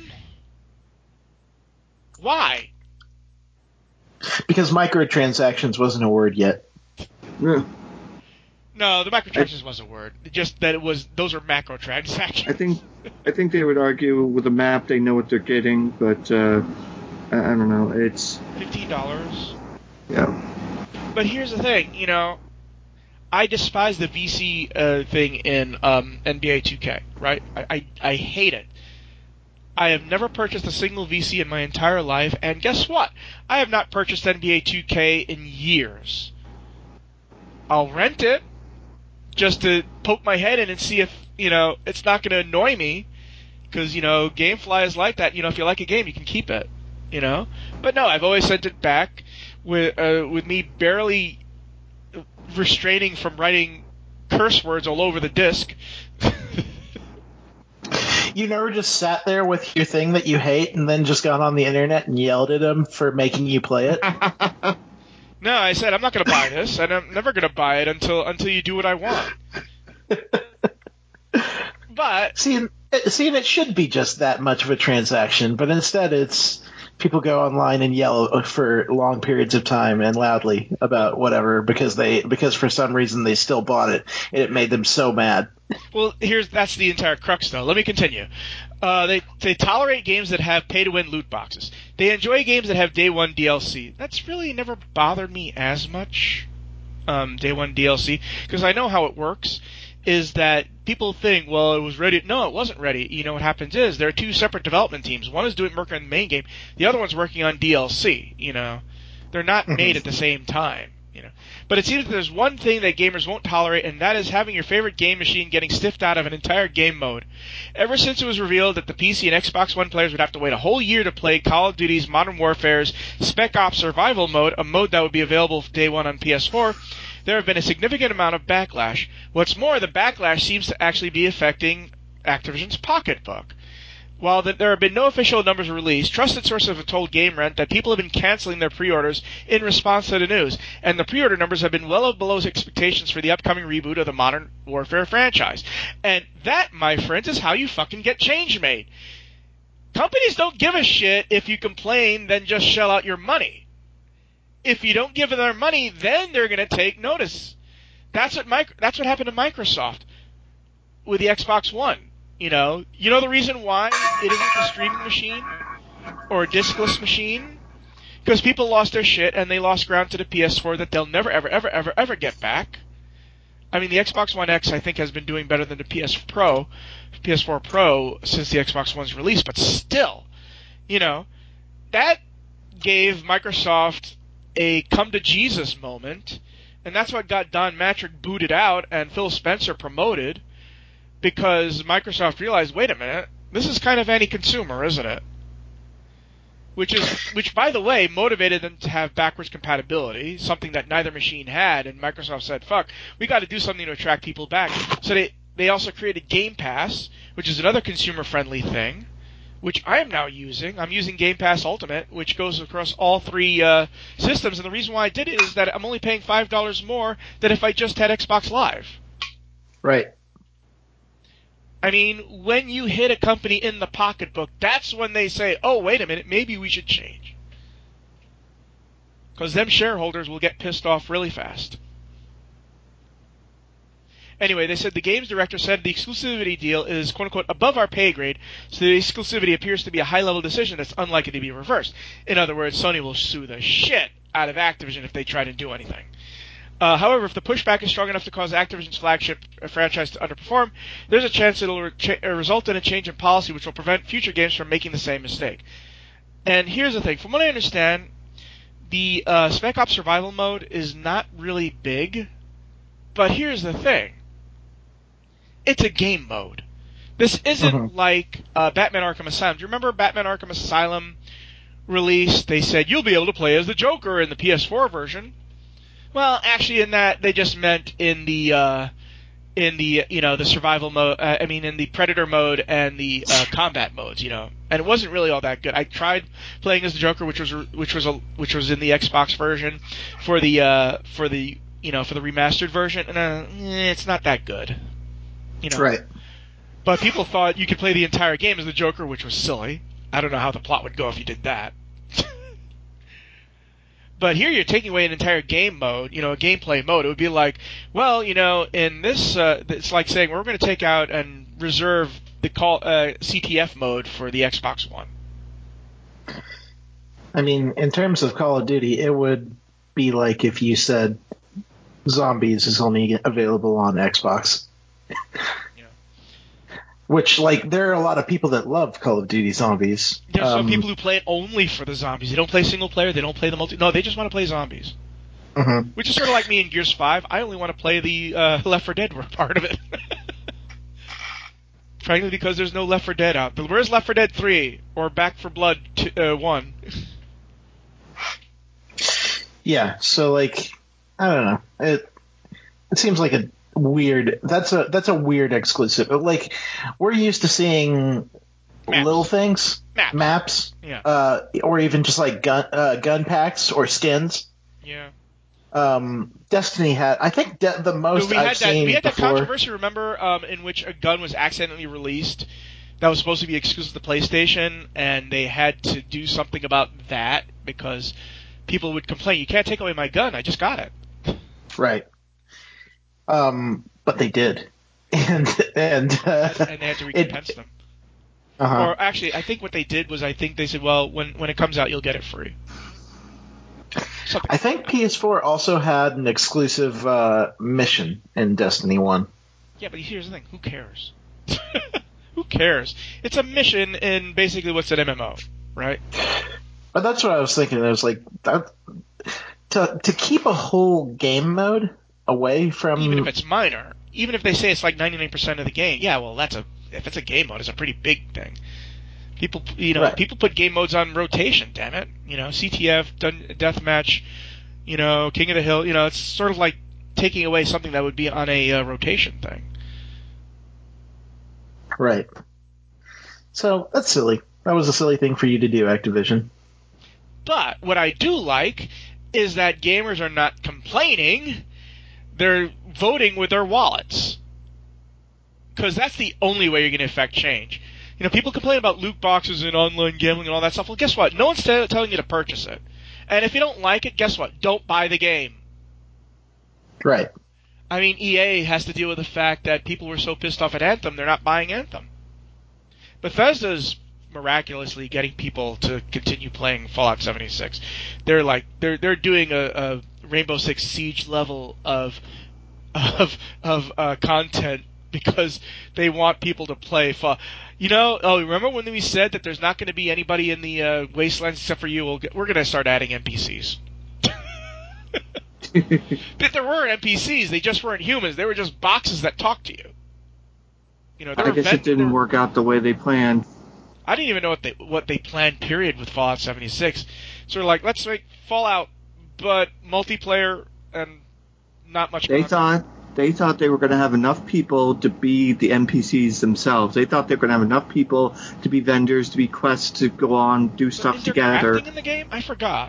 A: Why?
B: Because microtransactions wasn't a word yet.
C: Yeah.
A: No, the microtransactions was a word. Just that it was those are macrotransactions.
C: I think I think they would argue with a map they know what they're getting, but uh, I, I don't know. It's
A: fifteen dollars.
C: Yeah.
A: But here's the thing, you know, I despise the V C uh, thing in um, N B A two K. Right? I, I I hate it. I have never purchased a single V C in my entire life, and guess what? I have not purchased N B A two K in years. I'll rent it just to poke my head in and see if, you know, it's not going to annoy me, because, you know, GameFly is like that. You know, if you like a game, you can keep it, you know? But no, I've always sent it back with uh, with me barely restraining from writing curse words all over the disc.
B: You never just sat there with your thing that you hate and then just got on the internet and yelled at them for making you play it?
A: No, I said I'm not going to buy this, and I'm never going to buy it until until you do what I want. But
B: see, see, and it should be just that much of a transaction, but instead it's people go online and yell for long periods of time and loudly about whatever because they because for some reason they still bought it and it made them so mad.
A: Well, here's that's the entire crux, though. Let me continue. Uh, they they tolerate games that have pay-to-win loot boxes. They enjoy games that have day one D L C. That's really never bothered me as much, um, day one D L C, because I know how it works. Is that people think, well, it was ready. No, it wasn't ready. You know what happens is there are two separate development teams. One is doing work on the main game. The other one's working on D L C. You know, they're not made at the same time. You know, but it seems that there's one thing that gamers won't tolerate, and that is having your favorite game machine getting stiffed out of an entire game mode. Ever since it was revealed that the P C and Xbox One players would have to wait a whole year to play Call of Duty's Modern Warfare's Spec Ops Survival Mode, a mode that would be available day one on P S four, there have been a significant amount of backlash. What's more, the backlash seems to actually be affecting Activision's pocketbook. While there have been no official numbers released, trusted sources have told GameRant that people have been canceling their pre-orders in response to the news, and the pre-order numbers have been well below expectations for the upcoming reboot of the Modern Warfare franchise. And that, my friends, is how you fucking get change made. Companies don't give a shit if you complain, then just shell out your money. If you don't give them their money, then they're going to take notice. That's what micro, that's what happened to Microsoft with the Xbox One. You know, you know the reason why it isn't a streaming machine or a diskless machine? Because people lost their shit and they lost ground to the P S four that they'll never, ever, ever, ever, ever get back. I mean, the Xbox One X, I think, has been doing better than the P S Pro, P S four Pro since the Xbox One's release, but still, you know, that gave Microsoft a come-to-Jesus moment, and that's what got Don Matrick booted out and Phil Spencer promoted, because Microsoft realized, wait a minute, this is kind of anti-consumer, isn't it? which is which, by the way, motivated them to have backwards compatibility, something that neither machine had. And Microsoft said, "Fuck, we got to do something to attract people back." So they they also created Game Pass, which is another consumer-friendly thing, which I am now using. I'm using Game Pass Ultimate, which goes across all three uh, systems. And the reason why I did it is that I'm only paying five dollars more than if I just had Xbox Live.
B: Right.
A: I mean, when you hit a company in the pocketbook, that's when they say, oh, wait a minute, maybe we should change. Because them shareholders will get pissed off really fast. Anyway, they said the games director said the exclusivity deal is, quote-unquote, above our pay grade, so the exclusivity appears to be a high-level decision that's unlikely to be reversed. In other words, Sony will sue the shit out of Activision if they try to do anything. Uh, however, if the pushback is strong enough to cause Activision's flagship franchise to underperform, there's a chance it will re- cha- result in a change in policy which will prevent future games from making the same mistake. And here's the thing. From what I understand, the uh, Spec Ops Survival Mode is not really big, but here's the thing. It's a game mode. This isn't
B: Mm-hmm.
A: like uh, Batman Arkham Asylum. Do you remember Batman Arkham Asylum release? They said, you'll be able to play as the Joker in the P S four version. Well, actually, in that they just meant in the uh, in the you know the survival mode. Uh, I mean, in the Predator mode and the uh, combat modes. You know, and it wasn't really all that good. I tried playing as the Joker, which was which was a, which was in the Xbox version for the uh, for the you know for the remastered version, and uh, eh, it's not that good. You know,
B: Right.
A: but people thought you could play the entire game as the Joker, which was silly. I don't know how the plot would go if you did that. But here you're taking away an entire game mode, you know, a gameplay mode. It would be like, well, you know, in this, uh, it's like saying we're going to take out and reserve the call uh, C T F mode for the Xbox One.
B: I mean, in terms of Call of Duty, it would be like if you said Zombies is only available on Xbox.
A: Yeah.
B: Which, like, there are a lot of people that love Call of Duty Zombies.
A: There's
B: Um,
A: some people who play it only for the zombies. They don't play single player. They don't play the multi. No, they just want to play zombies.
B: mhm.
A: Which is sort of like me in Gears five. I only want to play the uh, Left four Dead part of it. Frankly, because there's no Left four Dead out. But where's Left four Dead three or Back four Blood t- uh, one?
B: Yeah, so, like, I don't know. It it seems like a weird. That's a that's a weird exclusive. Like, we're used to seeing
A: Maps.
B: little things,
A: Maps.
B: maps,
A: Yeah.
B: uh, or even just like gun uh, gun packs or skins.
A: Yeah.
B: Um, Destiny had, I think, de- the most
A: we
B: I've
A: had that,
B: seen
A: we had that
B: before.
A: controversy, remember, um, in which a gun was accidentally released that was supposed to be exclusive to PlayStation, and they had to do something about that because people would complain, you can't take away my gun, I just got it.
B: Right. Um, but they did, and and uh,
A: And they had to recompense
B: it,
A: them.
B: uh-huh.
A: Or actually, I think what they did was I think they said, well, when when it comes out, you'll get it free. Something
B: I think P S four also had an exclusive uh, mission in Destiny one.
A: Yeah, but here's the thing. Who cares? Who cares? It's a mission in basically what's an M M O, right?
B: But that's what I was thinking. I was like, that, to to keep a whole game mode away from.
A: Even if it's minor. Even if they say it's like ninety-nine percent of the game. Yeah, well, that's a if it's a game mode, it's a pretty big thing. People, you know,
B: Right.
A: people put game modes on rotation. Damn it, you know, C T F, dun- deathmatch, you know, King of the Hill. You know, it's sort of like taking away something that would be on a uh, rotation thing.
B: Right. So that's silly. That was a silly thing for you to do, Activision.
A: But what I do like is that gamers are not complaining; they're voting with their wallets, because that's the only way you're going to affect change. You know, people complain about loot boxes and online gambling and all that stuff. Well, guess what? No one's t- telling you to purchase it. And if you don't like it, guess what? Don't buy the game.
B: Right.
A: I mean, E A has to deal with the fact that people were so pissed off at Anthem, they're not buying Anthem. Bethesda's miraculously getting people to continue playing Fallout seventy-six. They're like they're they're doing a, a Rainbow Six Siege level of of of uh, content because they want people to play. Fa- you know, oh, remember when we said that there's not going to be anybody in the uh, Wastelands except for you? We'll get, we're going to start adding N P Cs. But there were N P Cs. They just weren't humans. They were just boxes that talked to you. You know,
C: I guess it didn't work out the way they planned.
A: I didn't even know what they what they planned. Period with Fallout seventy-six. So we're like, let's make Fallout, but multiplayer and not much.
C: They
A: content.
C: thought they thought they were going to have enough people to be the N P Cs themselves. They thought they were going to have enough people to be vendors, to be quests, to go on, do
A: So
C: stuff
A: is there
C: together.
A: crafting in the game? I forgot.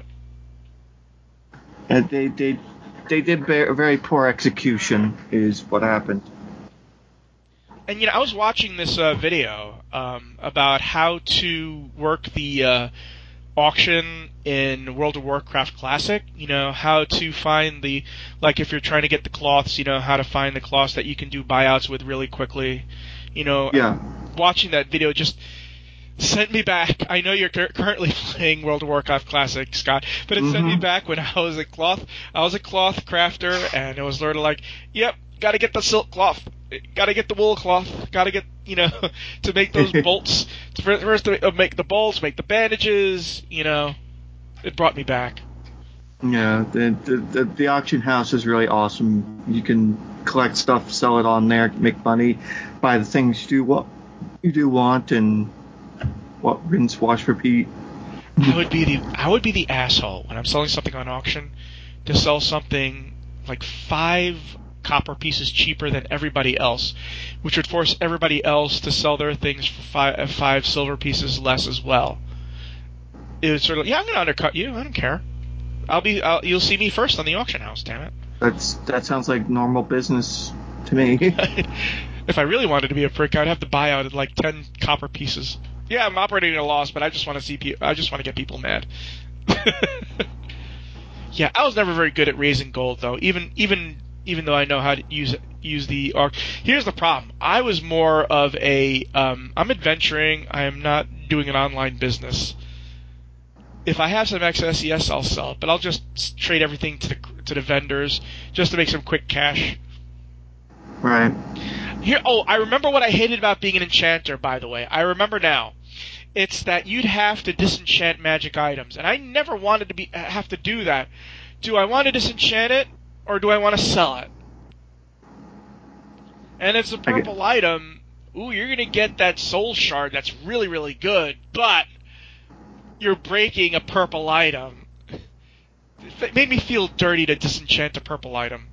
C: And they they they did a very poor execution, is what happened.
A: And, you know, I was watching this uh, video um, about how to work the uh, auction in World of Warcraft Classic. You know, how to find the, like if you're trying to get the cloths, you know, how to find the cloths that you can do buyouts with really quickly. You know,
C: Yeah.
A: watching that video just sent me back. I know you're cur- currently playing World of Warcraft Classic, Scott, but it mm-hmm. sent me back when I was a cloth, I was a cloth crafter, and it was sort of like, yep, got to get the silk cloth. Got to get the wool cloth. Got to get, you know, to make those bolts. First, to make the bolts, make the bandages. You know, it brought me back.
C: Yeah, the the the, the auction house is really awesome. You can collect stuff, sell it on there, make money, buy the things you do what you do want, and what rinse, wash, repeat.
A: I would be the I would be the asshole when I'm selling something on auction to sell something like five copper pieces cheaper than everybody else, which would force everybody else to sell their things for five, five silver pieces less as well. It was sort of, yeah, I'm going to undercut you. I don't care. I'll be. I'll, you'll see me first on the auction house. Damn it.
C: That's that sounds like normal business to me.
A: If I really wanted to be a prick, I'd have to buy out at like ten copper pieces. Yeah, I'm operating at a loss, but I just want to see. Pe- I just want to get people mad. Yeah, I was never very good at raising gold though. Even even. Even though I know how to use use the arc. Here's the problem. I was more of a um, I'm adventuring. I am not doing an online business. If I have some excess, yes, I'll sell it, but I'll just trade everything to the to the vendors just to make some quick cash.
C: Right.
A: Here. Oh, I remember what I hated about being an enchanter. By the way, I remember now. It's that you'd have to disenchant magic items, and I never wanted to be have to do that. Do I want to disenchant it? Or do I want to sell it? And it's a purple item. Ooh, you're going to get that soul shard that's really, really good, but you're breaking a purple item. It made me feel dirty to disenchant a purple item.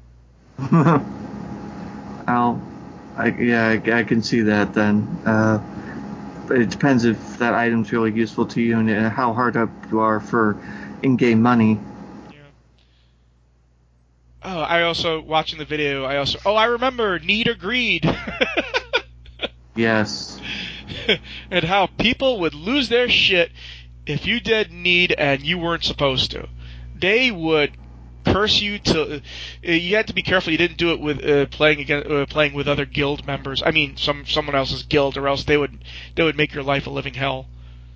C: Well, I, yeah, I, I can see that then. Uh, but it depends if that item's really useful to you and how hard up you are for in-game money.
A: Oh, I also, watching the video, I also, oh, I remember Need or Greed.
C: Yes.
A: And how people would lose their shit if you did Need and you weren't supposed to. They would curse you to, you had to be careful you didn't do it with uh, playing against, uh, playing with other guild members. I mean, some someone else's guild, or else they would they would make your life a living hell.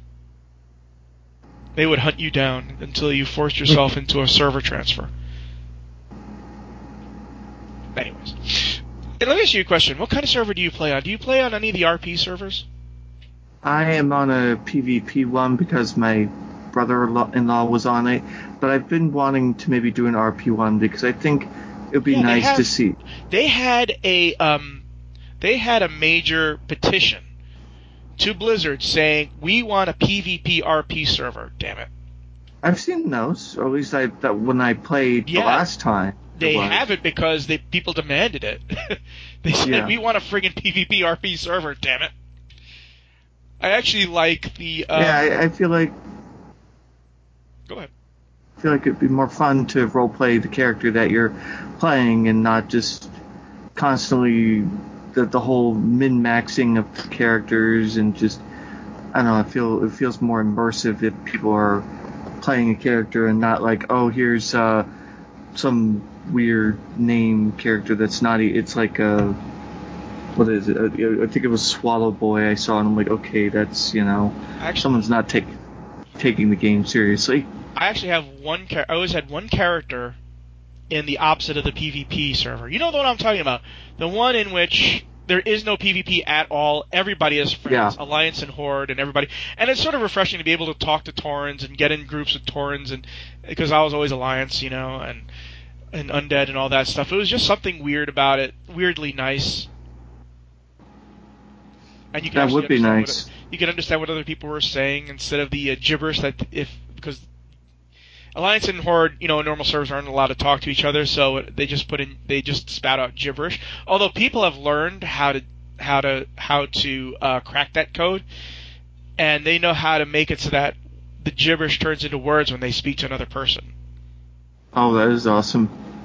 A: They would hunt you down until you forced yourself into a server transfer. Anyways, and let me ask you a question. What kind of server do you play on? Do you play on any of the R P servers?
C: I am on a PvP one because my brother-in-law was on it, but I've been wanting to maybe do an R P one because I think it would be
A: yeah,
C: nice
A: have,
C: to see.
A: They had a um, they had a major petition to Blizzard saying we want a PvP R P server. Damn it!
C: I've seen those, or at least I that when I played
A: yeah.
C: the last time.
A: They have it because they people demanded it. They said, yeah. We want a friggin' PvP R P server, damn it. I actually like the... Um,
C: yeah, I, I feel like...
A: Go ahead.
C: I feel like it'd be more fun to roleplay the character that you're playing and not just constantly the, the whole min-maxing of characters and just... I don't know, I feel it feels more immersive if people are playing a character and not like, oh, here's... uh some weird name character that's not. It's like a what is it? I think it was Swallow Boy. I saw and I'm like, okay, that's you know, actually, someone's not taking taking the game seriously.
A: I actually have one. Char- I always had one character in the opposite of the PvP server. You know the one I'm talking about, the one in which there is no PvP at all. Everybody is friends, yeah. Alliance and Horde, and everybody. And it's sort of refreshing to be able to talk to Taurens and get in groups with Taurens, and because I was always Alliance, you know, and and Undead and all that stuff. It was just something weird about it, weirdly nice. And you can
C: that would be nice.
A: It, you could understand what other people were saying instead of the uh, gibberish that if because Alliance and Horde, you know, normal servers aren't allowed to talk to each other, so they just put in they just spout out gibberish. Although people have learned how to how to how to uh, crack that code, and they know how to make it so that the gibberish turns into words when they speak to another person.
C: Oh, that is awesome.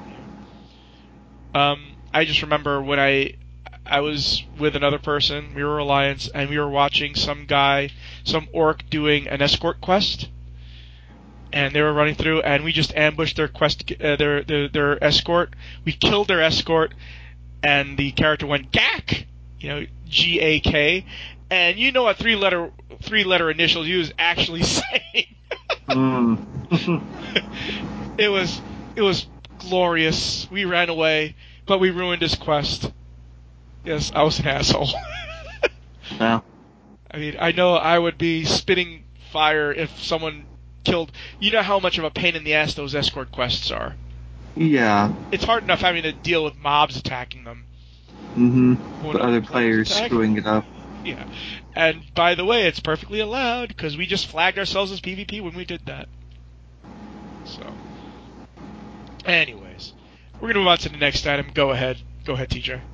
A: Um, I just remember when I I was with another person, we were Alliance, and we were watching some guy, some orc doing an escort quest, and they were running through, and we just ambushed their quest, uh, their, their their escort. We killed their escort, and the character went Gak, you know, G A K, and you know what three letter three letter initials he was actually saying.
C: mm.
A: It was it was glorious. We ran away, but we ruined his quest. Yes, I was an asshole.
C: Yeah.
A: I mean, I know I would be spitting fire if someone killed. You know how much of a pain in the ass those escort quests are.
C: Yeah.
A: It's hard enough having to deal with mobs attacking them.
C: Mm-hmm. But other players
A: attack.
C: screwing it up.
A: Yeah. And by the way, it's perfectly allowed because we just flagged ourselves as PvP when we did that. So, anyways, we're gonna move on to the next item. Go ahead. Go ahead, T J.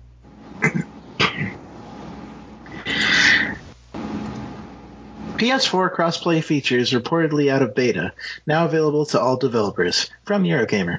B: P S four crossplay features reportedly out of beta, now available to all developers. From Eurogamer.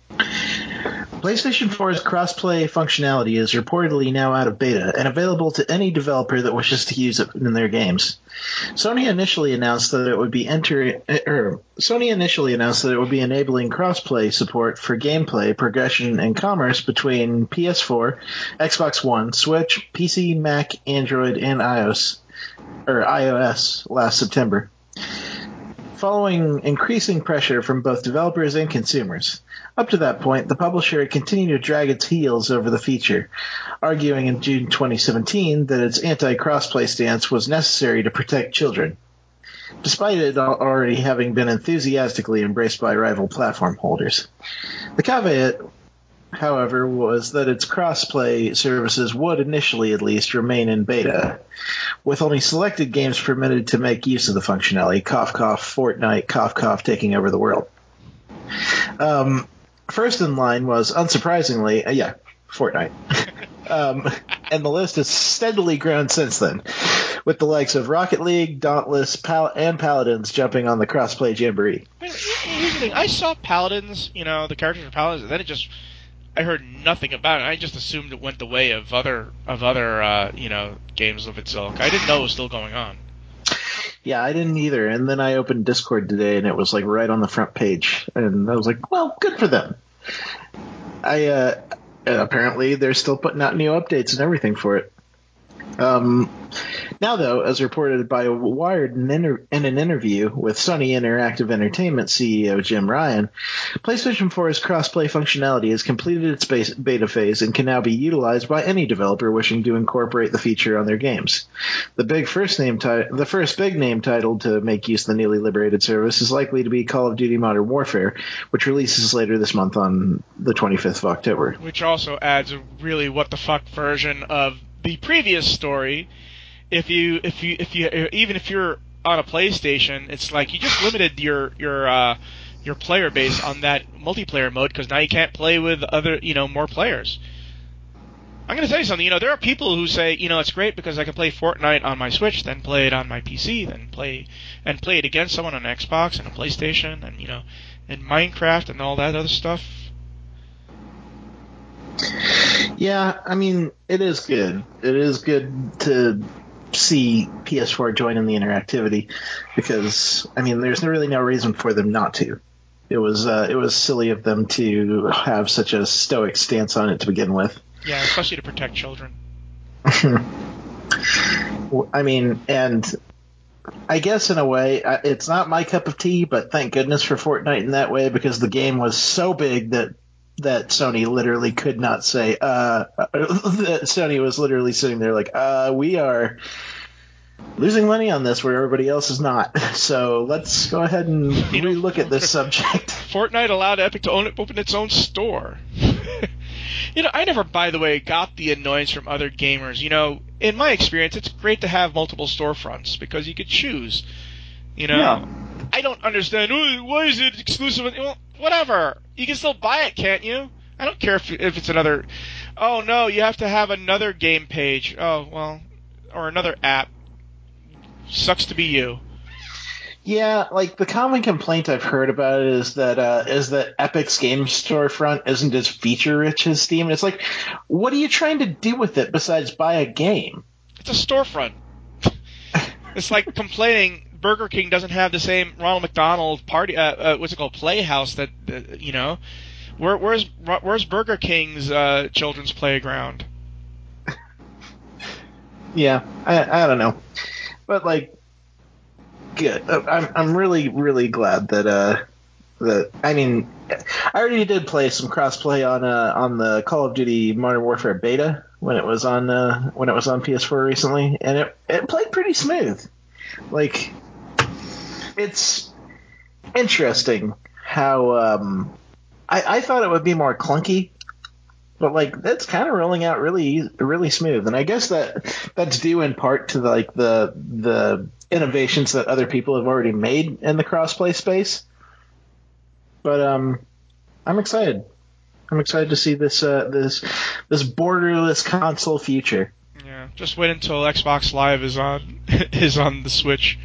B: PlayStation four's crossplay functionality is reportedly now out of beta and available to any developer that wishes to use it in their games. Sony initially announced that it would be enter, er, Sony initially announced that it would be enabling crossplay support for gameplay, progression, and commerce between P S four, Xbox One, Switch, P C, Mac, Android, and iOS, or iOS last September. Following increasing pressure from both developers and consumers. Up to that point, the publisher had continued to drag its heels over the feature, arguing in June twenty seventeen that its anti-crossplay stance was necessary to protect children, despite it already having been enthusiastically embraced by rival platform holders. The caveat, however, was that its crossplay services would initially at least remain in beta, with only selected games permitted to make use of the functionality, cough cough, Fortnite, cough cough taking over the world. Um, first in line was, unsurprisingly, uh, yeah, Fortnite. um, and the list has steadily grown since then, with the likes of Rocket League, Dauntless, Pal- and Paladins jumping on the crossplay jamboree.
A: Here's the thing. I saw Paladins, you know, the characters for Paladins, and then it just... I heard nothing about it. I just assumed it went the way of other of other uh, you know games of its ilk. I didn't know it was still going on.
B: Yeah, I didn't either. And then I opened Discord today, and it was like right on the front page, and I was like, "Well, good for them." I uh, apparently they're still putting out new updates and everything for it. Um, now, though, as reported by Wired in, inter- in an interview with Sony Interactive Entertainment C E O Jim Ryan, PlayStation four's crossplay functionality has completed its base- beta phase and can now be utilized by any developer wishing to incorporate the feature on their games. The big first name, ti- the first big name title to make use of the newly liberated service is likely to be Call of Duty Modern Warfare, which releases later this month on the twenty-fifth of October.
A: Which also adds a really what the fuck version of the previous story. If you, if you, if you, even if you're on a PlayStation, it's like you just limited your your uh, your player base on that multiplayer mode because now you can't play with other, you know, more players. I'm gonna tell you something. You know, there are people who say, you know, it's great because I can play Fortnite on my Switch, then play it on my P C, then play and play it against someone on an Xbox and a PlayStation, and you know, and Minecraft and all that other stuff.
B: Yeah, I mean, it is good. It is good to see P S four join in the interactivity because, I mean, there's really no reason for them not to. It was uh, it was silly of them to have such a stoic stance on it to begin with.
A: Yeah, especially to protect children.
B: I mean, and I guess in a way, it's not my cup of tea, but thank goodness for Fortnite in that way because the game was so big that that Sony literally could not say, uh, that Sony was literally sitting there like, uh, we are losing money on this where everybody else is not. So let's go ahead and
A: you know,
B: relook at this subject.
A: Fortnite allowed Epic to own it, open its own store. You know, I never, by the way, got the annoyance from other gamers. You know, in my experience, it's great to have multiple storefronts because you could choose. You know,
C: Yeah.
A: I don't understand. "Oh, why is it exclusive? Well, whatever. You can still buy it, can't you? I don't care if if it's another. Oh no, you have to have another game page. Oh well, or another app. Sucks to be you.
B: Yeah, like the common complaint I've heard about it is that uh, is that Epic's game storefront isn't as feature rich as Steam. And it's like, what are you trying to do with it besides buy a game?
A: It's a storefront. It's like complaining Burger King doesn't have the same Ronald McDonald party. Uh, uh, what's it called? Playhouse that uh, you know. Where, where's where's Burger King's uh, children's playground?
B: Yeah, I I don't know, but like. Good. I'm I'm really really glad that uh that I mean I already did play some crossplay on uh on the Call of Duty Modern Warfare beta when it was on uh when it was on P S four recently, and it it played pretty smooth. Like it's interesting how um I I thought it would be more clunky. But like that's kind of rolling out really, really smooth, and I guess that that's due in part to like the the innovations that other people have already made in the crossplay space. But um, I'm excited. I'm excited to see this uh, this this borderless console future.
A: Yeah, just wait until Xbox Live is on is on the Switch.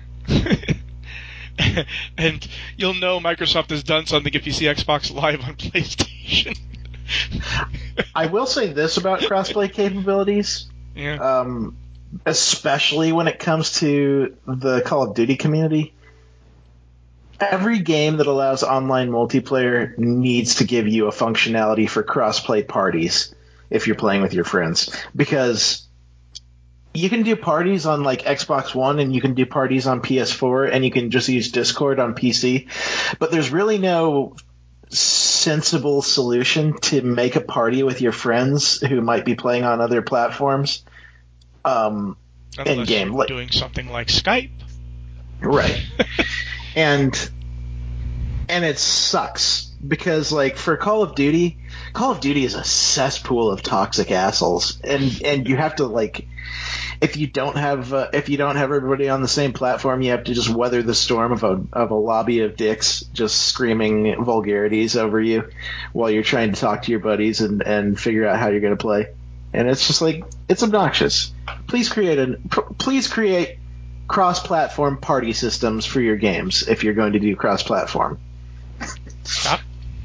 A: And you'll know Microsoft has done something if you see Xbox Live on PlayStation.
B: I will say this about crossplay capabilities,
A: Yeah.
B: um, especially when it comes to the Call of Duty community. Every game that allows online multiplayer needs to give you a functionality for crossplay parties if you're playing with your friends, because you can do parties on like Xbox One and you can do parties on P S four and you can just use Discord on P C, but there's really no sensible solution to make a party with your friends who might be playing on other platforms um, in
A: Unless
B: game.
A: you're doing something like Skype.
B: Right. and and it sucks because like for Call of Duty, Call of Duty is a cesspool of toxic assholes, and and you have to like if you don't have uh, if you don't have everybody on the same platform, you have to just weather the storm of a of a lobby of dicks just screaming vulgarities over you while you're trying to talk to your buddies and, and figure out how you're going to play. And it's just like it's obnoxious. Please create a pr- please create cross-platform party systems for your games if you're going to do cross-platform.
A: Stop.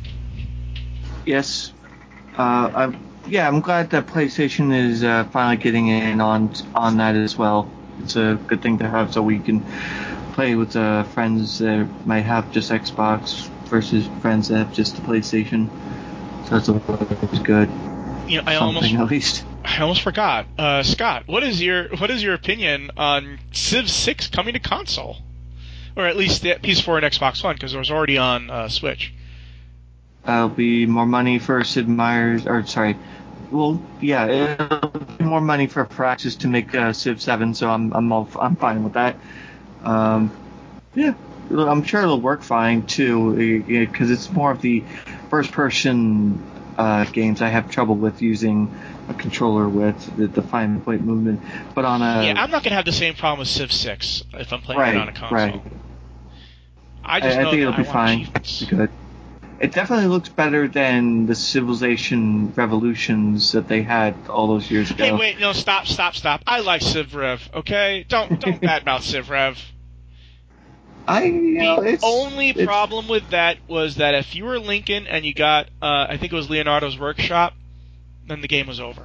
C: Yes. Uh, I'm, yeah, I'm glad that PlayStation is uh, finally getting in on on that as well. It's a good thing to have so we can play with uh, friends that might have just Xbox versus friends that have just the PlayStation. So that's always good.
A: You know, I
C: Something
A: almost
C: at least.
A: I almost forgot. Uh, Scott, what is your what is your opinion on Civ six coming to console, or at least the P S four and Xbox One, because it was already on uh, Switch?
C: That'll be more money for Sid Meier's, or sorry, well, yeah, it'll be more money for Firaxis to make uh, Civ seven, so I'm I'm all, I'm fine with that. Um, yeah, I'm sure it'll work fine too, because it's more of the first-person uh, games I have trouble with using a controller with the, the fine point movement. But on a
A: Yeah, I'm not gonna have the same problem with Civ six if I'm playing
C: right,
A: it on a console.
C: right.
A: I just
C: I,
A: know
C: I think
A: that
C: it'll
A: I
C: be
A: want
C: fine.
A: achievements.
C: It'll be good. It definitely looks better than the Civilization Revolutions that they had all those years ago.
A: Hey, wait, no, stop, stop, stop. I like Civ Rev, okay? Don't don't badmouth Civ Rev.
C: I, you know,
A: The
C: it's,
A: only
C: it's,
A: problem with that was that if you were Lincoln and you got, uh, I think it was Leonardo's Workshop, then the game was over.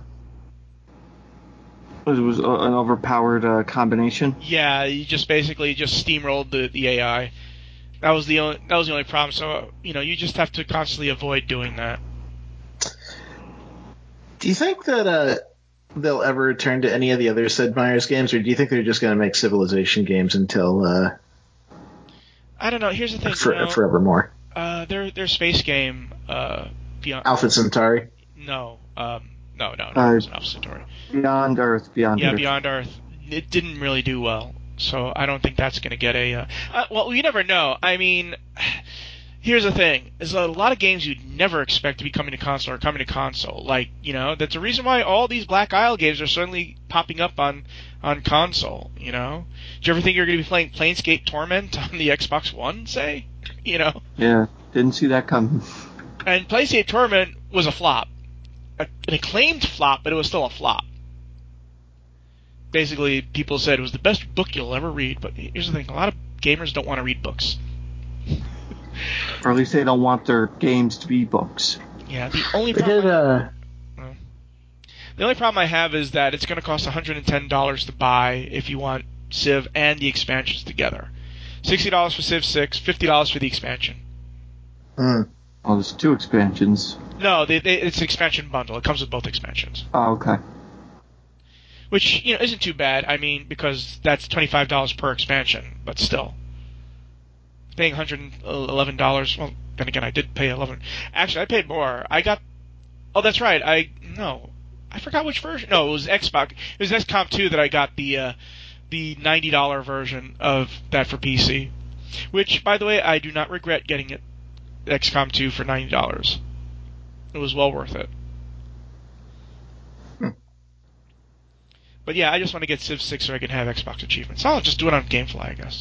C: It was an overpowered uh, combination.
A: Yeah, you just basically just steamrolled the, the A I. That was the only that was the only problem. So you know, you just have to constantly avoid doing that.
B: Do you think that uh, they'll ever return to any of the other Sid Meier's games, or do you think they're just going to make Civilization games until uh,
A: I don't know. Here's the thing.
B: for,
A: you know,
B: forevermore?
A: Uh, their their space game, uh, Beyond
B: Alpha Centauri?
A: No, um, no, no, no,
C: Uh,
A: it wasn't Alpha Centauri.
C: Beyond Earth, Beyond
A: Yeah,
C: Earth.
A: Beyond Earth. It didn't really do well, so I don't think that's going to get a. Uh, uh, well, you never know. I mean, here's the thing: is a lot of games you'd never expect to be coming to console or coming to console. Like, you know, that's the reason why all these Black Isle games are suddenly popping up on, on console, you know? Do you ever think you're going to be playing Planescape Torment on the Xbox One, say? You know?
C: Yeah, didn't see that coming.
A: And Planescape Torment was a flop. A, an acclaimed flop, but it was still a flop. Basically, people said it was the best book you'll ever read, but here's the thing, a lot of gamers don't want to read books.
C: Or at least they don't want their games to be books.
A: Yeah, the only
B: They
A: problem...
B: did, uh,
A: well, the only problem I have is that it's going to cost one hundred ten dollars to buy if you want Civ and the expansions together. sixty dollars for Civ six, fifty dollars for the expansion.
B: mm.
C: Oh, there's two expansions.
A: No, they, they, it's an expansion bundle. It comes with both expansions.
C: Oh, okay.
A: Which, you know, isn't too bad. I mean, because that's twenty-five dollars per expansion, but still. Paying one hundred eleven dollars, well, then again, I did pay eleven dollars. Actually, I paid more. I got, oh, that's right, I, no, I forgot which version. No, it was Xbox. It was X COM two that I got the, uh, the ninety dollars version of that for P C. Which, by the way, I do not regret getting it, X COM two for ninety dollars. It was well worth it. But yeah, I just want to get Civ six so I can have Xbox achievements. I'll just do it on GameFly, I guess.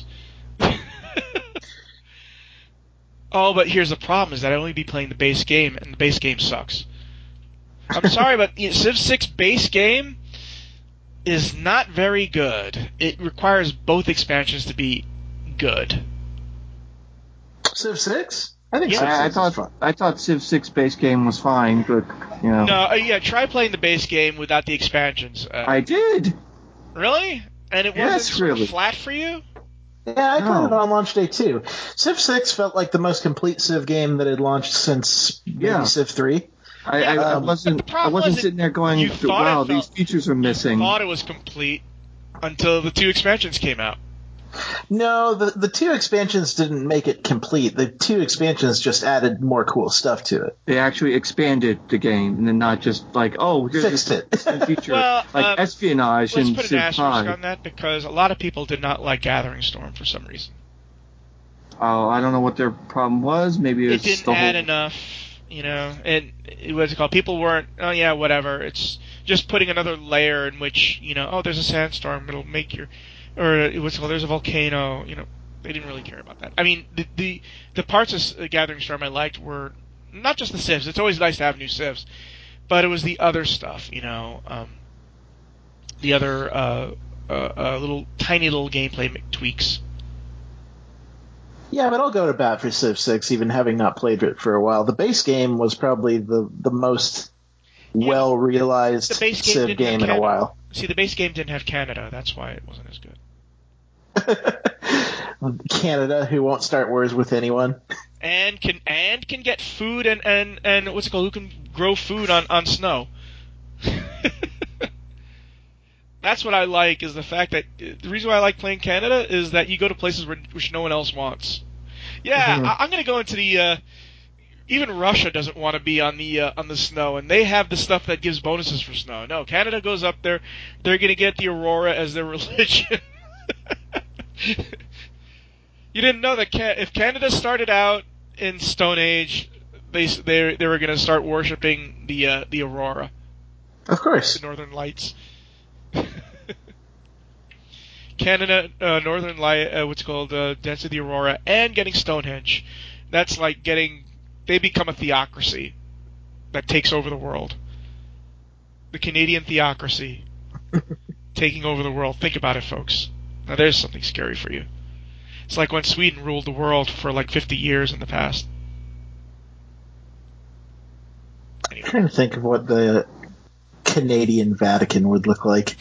A: Oh, but here's the problem, is that I only be playing the base game, and the base game sucks. I'm sorry, but you know, Civ six base game is not very good. It requires both expansions to be good.
B: Civ six? I think
A: Yeah.
B: Civ six
C: I, I
B: is
C: thought
B: fun.
C: I thought Civ six base game was fine, but you know.
A: No, uh, yeah, try playing the base game without the expansions. Uh,
C: I did.
A: Really? And it
C: Yes,
A: wasn't sort of
C: really.
A: flat for you?
B: Yeah, I played
C: No.
B: it on launch day too. Civ six felt like the most complete Civ game that had launched since maybe
C: Yeah.
B: Civ three.
C: I, I, I
B: Um,
C: wasn't.
A: but the problem
C: I wasn't
A: was it-
C: sitting there going,
A: you thought
C: "Wow,
A: it
C: these
A: felt-
C: features are missing."
A: Thought it was complete until the two expansions came out.
B: No, the the two expansions didn't make it complete. The two expansions just added more cool stuff to it.
C: They actually expanded the game, and then not just like, "Oh, here's
B: Fixed
C: this
B: it.
C: feature
A: Well,
C: like
A: uh,
C: espionage
A: Let's
C: in
A: put an
C: Civ
A: asterisk
C: five."
A: on that because a lot of people did not like Gathering Storm for some reason.
C: Oh, I don't know what their problem was. Maybe
A: It
C: it's
A: didn't
C: the
A: add
C: whole.
A: enough, you know, and it was called. People weren't, oh yeah, whatever. It's just putting another layer in which, you know, oh, there's a sandstorm, it'll make your, or it was called, there's a volcano, you know. They didn't really care about that. I mean, the the, the parts of Gathering Storm I liked were not just the civs. It's always nice to have new civs, but it was the other stuff, you know, um, the other uh, uh, uh, little tiny little gameplay tweaks.
B: Yeah, but I'll go to bat for Civ six, even having not played it for a while. The base game was probably the, the most
A: Yeah,
B: well realized
A: the base game
B: Civ
A: didn't
B: game
A: have
B: in a
A: Canada.
B: while.
A: See, the base game didn't have Canada. That's why it wasn't as good.
B: Canada, who won't start wars with anyone.
A: And can and can get food and, and, and what's it called? Who can grow food on, on snow? That's what I like, is the fact that the reason why I like playing Canada is that you go to places where, which no one else wants. Yeah,
B: Mhm.
A: I, I'm going to go into the. Uh, even Russia doesn't want to be on the uh, on the snow, and they have the stuff that gives bonuses for snow. No, Canada goes up there; they're going to get the Aurora as their religion. You didn't know that Ca- if Canada started out in Stone Age, they they they were going to start worshiping the uh, the Aurora,
B: Of course.
A: the Northern Lights. Canada, uh, Northern Light, uh, what's called uh, Dance of the Aurora, and getting Stonehenge. That's like getting. They become a theocracy that takes over the world. The Canadian theocracy taking over the world. Think about it, folks. Now there's something scary for you. It's like when Sweden ruled the world for like fifty years in the past.
B: I'm trying to think of what the Canadian Vatican would look like.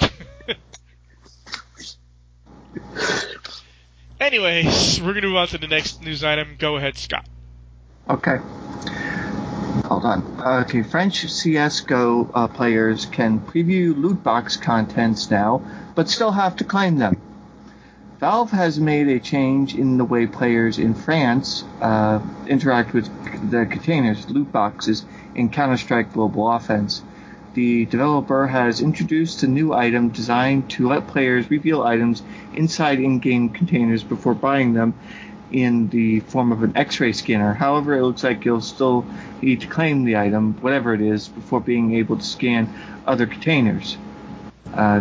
A: Anyways, we're going to move on to the next news item. Go ahead, Scott.
C: Okay. Hold on. Okay, French C S G O uh, players can preview loot box contents now, but still have to claim them. Valve has made a change in the way players in France uh, interact with the containers, loot boxes, in Counter-Strike Global Offense. The developer has introduced a new item designed to let players reveal items inside in-game containers before buying them, in the form of an X-ray scanner. However, it looks like you'll still need to claim the item, whatever it is, before being able to scan other containers. Uh,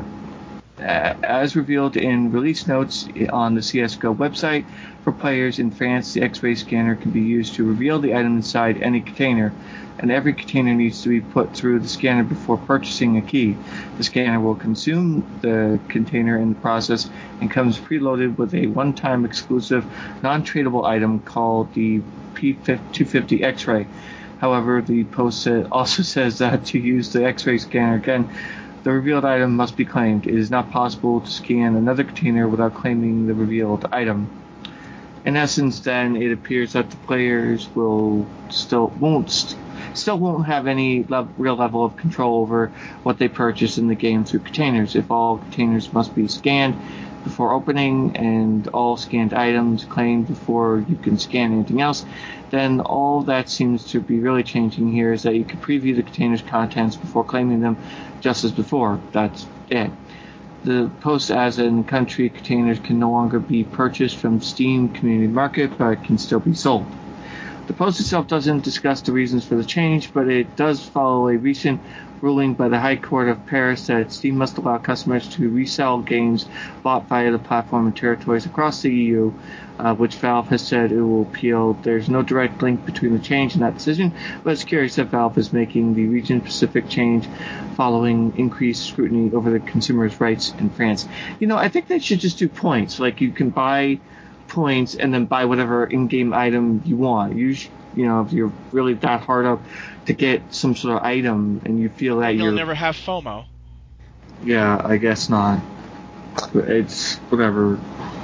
C: as revealed in release notes on the C S G O website, for players in France, the X-ray scanner can be used to reveal the item inside any container, and every container needs to be put through the scanner before purchasing a key. The scanner will consume the container in the process and comes preloaded with a one-time exclusive non-tradable item called the P two fifty X-ray. However, the post also says that to use the X-ray scanner again, the revealed item must be claimed. It is not possible to scan another container without claiming the revealed item. In essence, then, it appears that the players will still won't st- still won't have any le- real level of control over what they purchase in the game through containers. If all containers must be scanned before opening and all scanned items claimed before you can scan anything else, then all that seems to be really changing here is that you can preview the container's contents before claiming them just as before. That's it. The post as in country containers can no longer be purchased from Steam Community Market, but can still be sold. The post itself doesn't discuss the reasons for the change, but it does follow a recent ruling by the High Court of Paris that Steam must allow customers to resell games bought via the platform in territories across the E U, uh, which Valve has said it will appeal. There's no direct link between the change and that decision, but it's curious that Valve is making the region-specific change following increased scrutiny over the consumers' rights in France. You know, I think they should just do points. Like, you can buy points and then buy whatever in-game item you want. You, sh- you know, if you're really that hard up to get some sort of item and you feel that
A: You'll
C: you're...
A: never have FOMO.
C: Yeah, I guess not. It's whatever.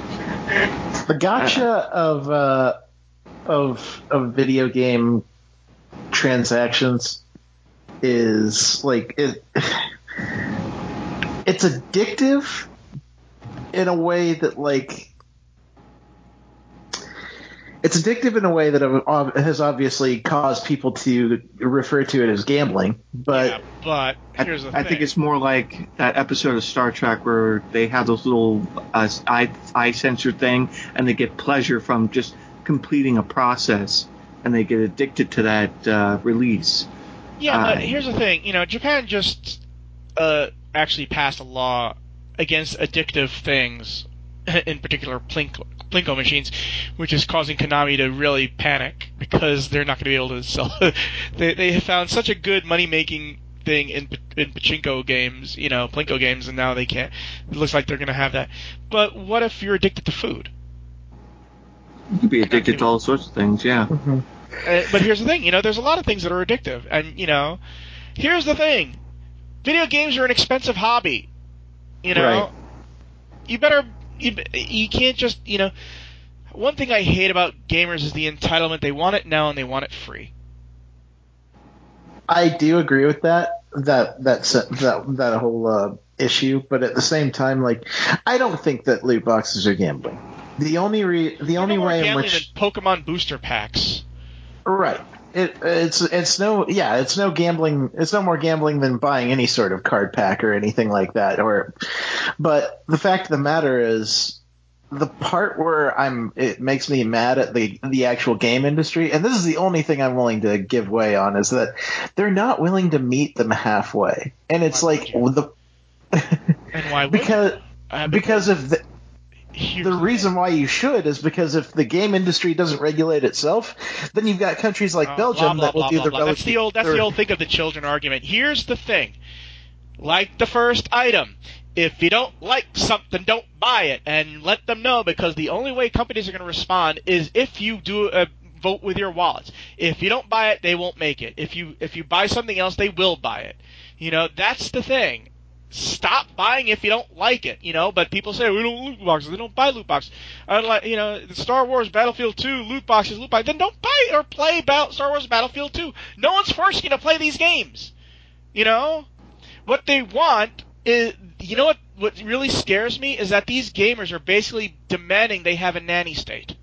B: The gotcha of uh, of of video game transactions is like it. It's addictive in a way that like it's addictive in a way that has obviously caused people to refer to it as gambling. But
A: yeah, but here's the
C: I,
A: thing.
C: I think it's more like that episode of Star Trek where they have those little uh, eye, eye sensor thing, and they get pleasure from just completing a process, and they get addicted to that uh, release.
A: Yeah,
C: uh,
A: but here's the thing. You know, Japan just uh, actually passed a law against addictive things, in particular Plinko, Plinko machines, which is causing Konami to really panic because they're not going to be able to sell. they they have found such a good money making thing in in pachinko games, you know, Plinko games, and now they can't. It looks like they're going to have that. But what if you're addicted to food?
C: You could be addicted to all sorts of things, yeah.
B: Mm-hmm.
A: Uh, but here's the thing, you know, there's a lot of things that are addictive, and you know, here's the thing: video games are an expensive hobby. You know,
B: right.
A: you better you, you can't just you know. One thing I hate about gamers is the entitlement. They want it now and they want it free.
B: I do agree with that that that that that whole uh, issue, but at the same time, like I don't think that loot boxes are gambling. The only re- the
A: They're
B: only
A: no more
B: way in
A: gambling
B: which
A: than Pokemon booster packs.
B: right. It, it's it's no yeah it's no gambling it's no more gambling than buying any sort of card pack or anything like that or but the fact of the matter is the part where I'm it makes me mad at the the actual game industry, and this is the only thing I'm willing to give way on, is that they're not willing to meet them halfway, and it's
A: Why
B: like
A: would
B: the
A: and why would
B: because
A: uh,
B: because of the
A: Here's
B: The
A: the
B: reason
A: thing.
B: why you should is because if the game industry doesn't regulate itself, then you've got countries like
A: Uh,
B: Belgium
A: blah,
B: that will
A: blah,
B: do
A: blah,
B: the
A: blah, blah. That's the old. That's
B: or,
A: the old think of the children argument. Here's the thing. Like the first item, if you don't like something, don't buy it, and let them know, because the only way companies are going to respond is if you do a vote with your wallets. If you don't buy it, they won't make it. If you if you buy something else, they will buy it. You know, that's the thing. Stop buying if you don't like it, you know. But people say we don't loot boxes. They don't buy loot boxes. I like, you know, the Star Wars Battlefield two loot boxes, loot boxes. Then don't buy or play Battle, Star Wars Battlefield two. No one's forcing you to play these games. You know, what they want is, you know what? What really scares me is that these gamers are basically demanding they have a nanny state.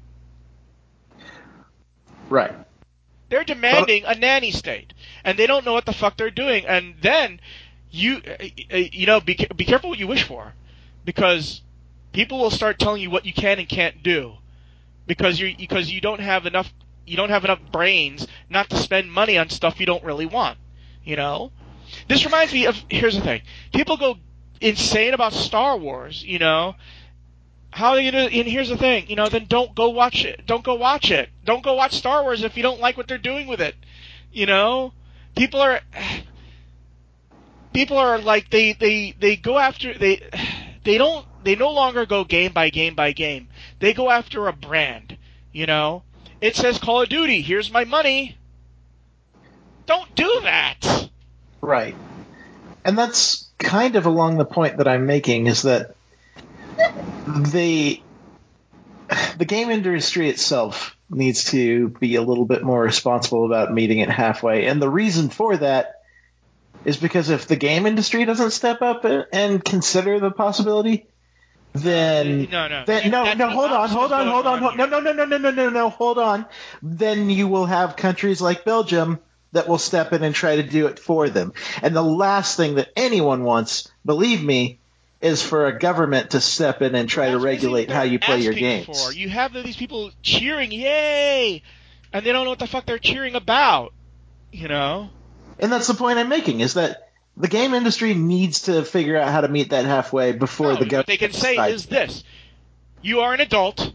B: right.
A: They're demanding a nanny state, and they don't know what the fuck they're doing. And then you, you know, be be careful what you wish for, because people will start telling you what you can and can't do because you because you don't have enough you don't have enough brains not to spend money on stuff you don't really want. You know, this reminds me of here's the thing: people go insane about Star Wars. You know, how are you gonna? And here's the thing: you know, then don't go watch it. Don't go watch it. Don't go watch Star Wars if you don't like what they're doing with it. You know, people are people are like they they they go after they they don't they no longer go game by game by game. They go after a brand. You know, it says Call of Duty. Here's my money. Don't do that.
B: Right. And that's kind of along the point that I'm making, is that the the game industry itself needs to be a little bit more responsible about meeting it halfway. And the reason for that is because if the game industry doesn't step up and consider the possibility, then
A: no, no,
B: then, no, no, hold on, hold on, hold on, hold, no, no, no, no, no, no, no, no, hold on. Then you will have countries like Belgium that will step in and try to do it for them. And the last thing that anyone wants, believe me, is for a government to step in and try
A: That's
B: to regulate how you play your games.
A: For. You have these people cheering, yay, and they don't know what the fuck they're cheering about, you know?
B: And that's the point I'm making, is that the game industry needs to figure out how to meet that halfway before
A: no,
B: the government.
A: What they can say is this: you are an adult.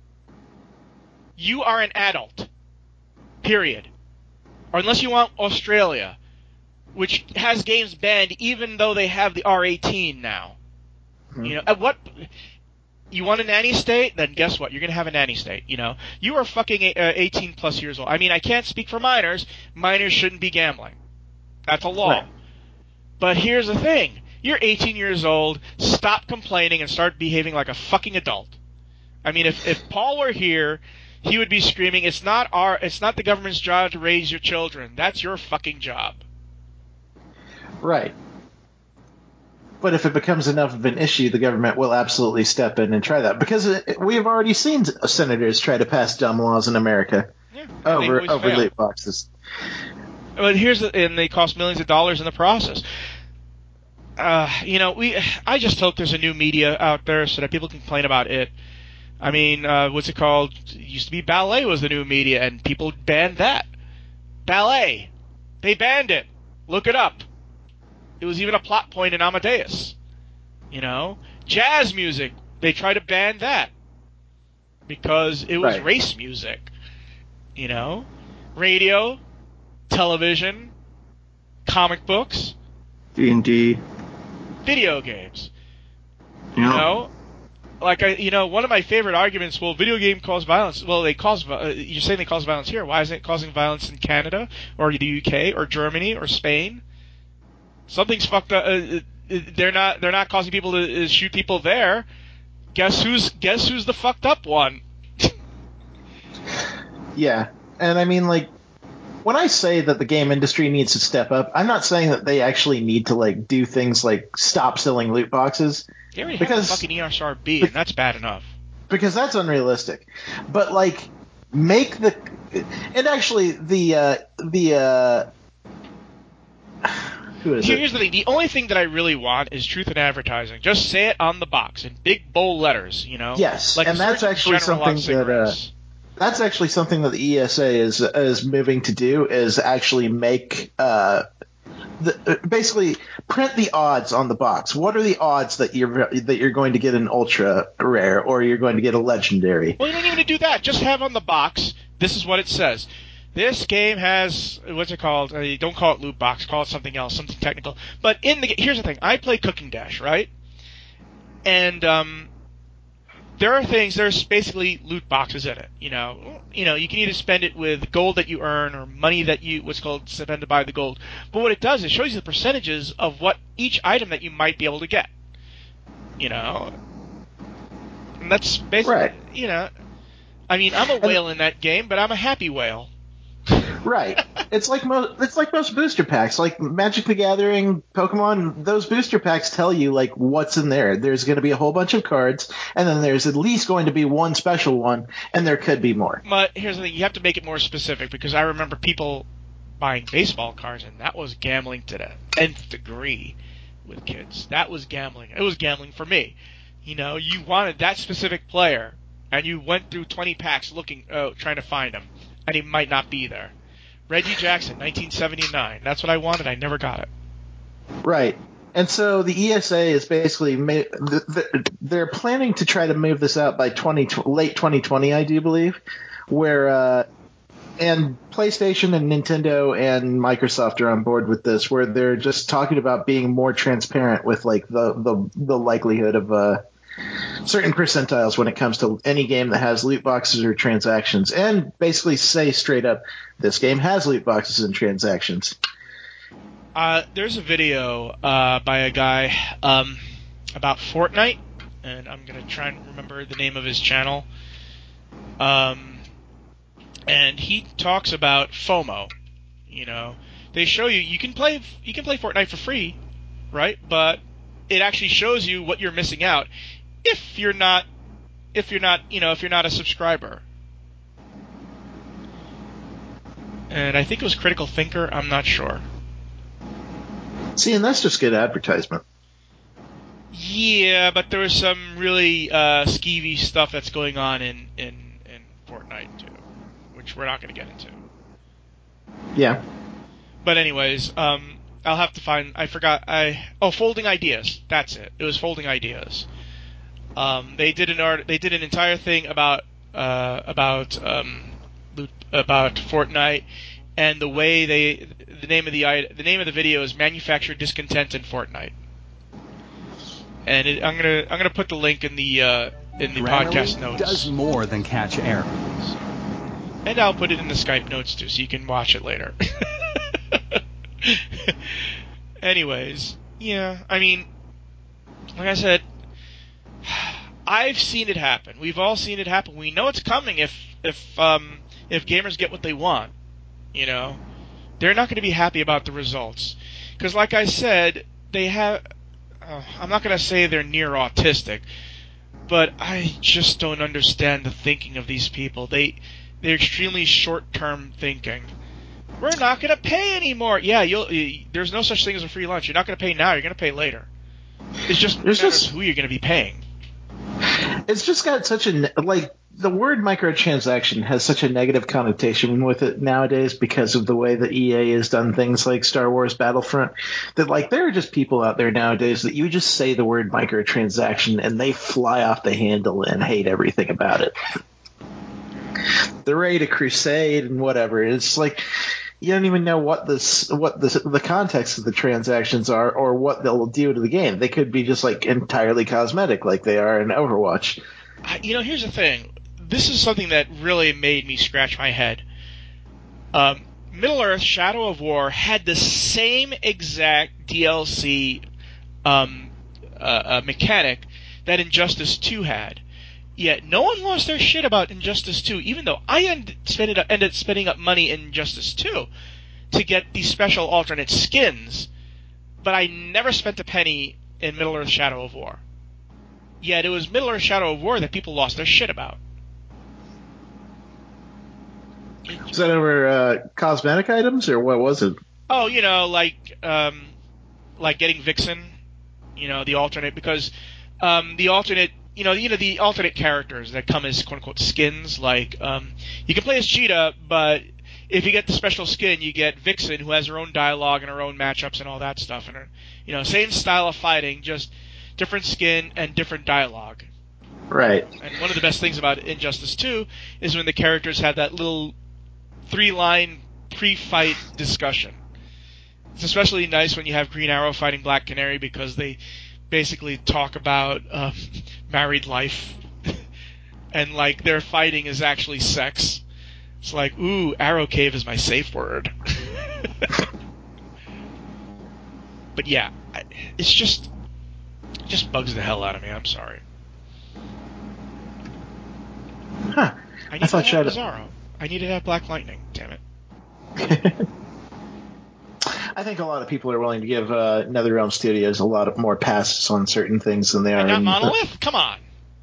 A: You are an adult. Period. Or unless you want Australia, which has games banned even though they have the R eighteen now. Mm-hmm. You know, at what you want a nanny state? Then guess what? You're gonna have a nanny state. You know, you are fucking eighteen plus years old. I mean, I can't speak for minors. Minors shouldn't be gambling. That's a law. Right. But here's the thing: you're eighteen years old. Stop complaining and start behaving like a fucking adult. I mean, if if Paul were here, he would be screaming, "It's not our, it's not the government's job to raise your children. That's your fucking job."
B: Right. But if it becomes enough of an issue, the government will absolutely step in and try that, because it, we have already seen senators try to pass dumb laws in America
A: yeah,
B: over over loot boxes.
A: But here's the, and they cost millions of dollars in the process. Uh, you know, we I just hope there's a new media out there so that people can complain about it. I mean, uh, what's it called? It used to be ballet was the new media, and people banned that. Ballet. They banned it. Look it up. It was even a plot point in Amadeus. You know? Jazz music. They tried to ban that. Because it was
B: right.
A: race music. You know? Radio. Television. Comic books.
C: D and D.
A: Video games.
C: You
A: know? know? Like, I, you know, one of my favorite arguments, well, video game cause violence. Well, they cause, uh, you're saying they cause violence here. Why isn't it causing violence in Canada, or the U K, or Germany, or Spain? Something's fucked up. Uh, they're not, they're not causing people to uh, shoot people there. Guess who's, guess who's the fucked up one?
B: Yeah. And I mean, like, when I say that the game industry needs to step up, I'm not saying that they actually need to, like, do things like stop selling loot boxes.
A: They already
B: because,
A: have a fucking E S R B, and that's bad enough.
B: Because that's unrealistic. But, like, make the... And actually, the... Uh, the uh, who is
A: Here's
B: it?
A: the thing. The only thing that I really want is truth in advertising. Just say it on the box in big, bold letters, you know?
B: Yes,
A: like
B: and that's actually something that... Uh, that's actually something that the E S A is is moving to do, is actually make... Uh, The, basically, print the odds on the box. What are the odds that you're that you're going to get an ultra rare or you're going to get a legendary?
A: Well, you don't even need to do that. Just have on the box. This is what it says. This game has, what's it called? Uh, don't call it loot box. Call it something else, something technical. But in the here's the thing. I play Cooking Dash, right? And um, there are things. There's basically loot boxes in it. You know, you know, you can either spend it with gold that you earn or money that you what's called spend to buy the gold. But what it does is shows you the percentages of what each item that you might be able to get. You know, and that's basically
B: right.
A: You know, I mean, I'm a whale in that game, but I'm a happy whale.
B: Right. It's like most. It's like most booster packs, like Magic the Gathering, Pokemon. Those booster packs tell you like what's in there. There's going to be a whole bunch of cards, and then there's at least going to be one special one, and there could be more.
A: But here's the thing: you have to make it more specific, because I remember people buying baseball cards, and that was gambling to the nth degree with kids. That was gambling. It was gambling for me. You know, you wanted that specific player and you went through twenty packs looking, uh, trying to find him, and he might not be there. Reggie Jackson, nineteen seventy-nine. That's what I wanted. I never got it.
B: Right. And so the E S A is basically ma- they're planning to try to move this out by twenty late twenty twenty, I do believe, where uh, and PlayStation and Nintendo and Microsoft are on board with this, where they're just talking about being more transparent with like the the, the likelihood of uh, certain percentiles when it comes to any game that has loot boxes or transactions, and basically say straight up, this game has loot boxes and transactions.
A: Uh, there's a video uh, by a guy um, about Fortnite, and I'm going to try and remember the name of his channel. Um, and he talks about FOMO. You know, they show you you can play you can play Fortnite for free, right? But it actually shows you what you're missing out if you're not if you're not you know if you're not a subscriber. And I think it was Critical Thinker. I'm not sure.
B: See, and that's just good advertisement.
A: Yeah, but there was some really uh, skeevy stuff that's going on in, in, in Fortnite, too, which we're not going to get into.
B: Yeah.
A: But anyways, um, I'll have to find... I forgot... I Oh, Folding Ideas. That's it. It was Folding Ideas. Um, they did an art. They did an entire thing about uh, about um, about Fortnite, and the way they... The name of the the name of the video is "Manufactured Discontent in Fortnite," and it, I'm gonna I'm gonna put the link in the uh, in the
D: Grammarly
A: podcast notes.
D: Does more than catch errors,
A: and I'll put it in the Skype notes too, so you can watch it later. Anyways, yeah, I mean, like I said, I've seen it happen. We've all seen it happen. We know it's coming if if um, if gamers get what they want, you know. They're not going to be happy about the results. Because like I said, they have... Uh, I'm not going to say they're near autistic, but I just don't understand the thinking of these people. They, they're extremely short-term thinking. We're not going to pay anymore. Yeah, you'll. You, there's no such thing as a free lunch. You're not going to pay now. You're going to pay later. It's just
B: There's
A: matters
B: just,
A: who you're going to be paying.
B: It's just got such a... like. The word microtransaction has such a negative connotation with it nowadays because of the way that E A has done things like Star Wars Battlefront, that like there are just people out there nowadays that you just say the word microtransaction and they fly off the handle and hate everything about it. They're ready to crusade and whatever. It's like you don't even know what this what the the context of the transactions are or what they'll do to the game. They could be just like entirely cosmetic like they are in Overwatch.
A: I, you know, here's the thing. This is something that really made me scratch my head. Um, Middle-earth Shadow of War had the same exact D L C um, uh, uh, mechanic that Injustice two had. Yet no one lost their shit about Injustice two, even though I ended, spending, ended up spending up money in Injustice two to get these special alternate skins, but I never spent a penny in Middle-earth Shadow of War. Yet it was Middle-earth Shadow of War that people lost their shit about.
B: Was that over uh, cosmetic items, or what was it?
A: Oh, you know, like um, like getting Vixen, you know, the alternate, because um, the alternate, you know, you know, the alternate characters that come as quote unquote skins. Like um, you can play as Cheetah, but if you get the special skin, you get Vixen, who has her own dialogue and her own matchups and all that stuff, and her, you know, same style of fighting, just different skin and different dialogue.
B: Right.
A: And one of the best things about Injustice two is when the characters have that little three-line pre-fight discussion. It's especially nice when you have Green Arrow fighting Black Canary because they basically talk about uh, married life and like their fighting is actually sex. It's like, ooh, Arrow Cave is my safe word. But yeah, it's just it just bugs the hell out of me. I'm sorry.
B: Huh.
A: I need
B: I thought
A: to have
B: you
A: Bizarro. I need to have Black Lightning. Damn it.
B: I think a lot of people are willing to give uh, NetherRealm Studios a lot of more passes on certain things than they
A: And
B: are.
A: not
B: in,
A: Monolith? Come on.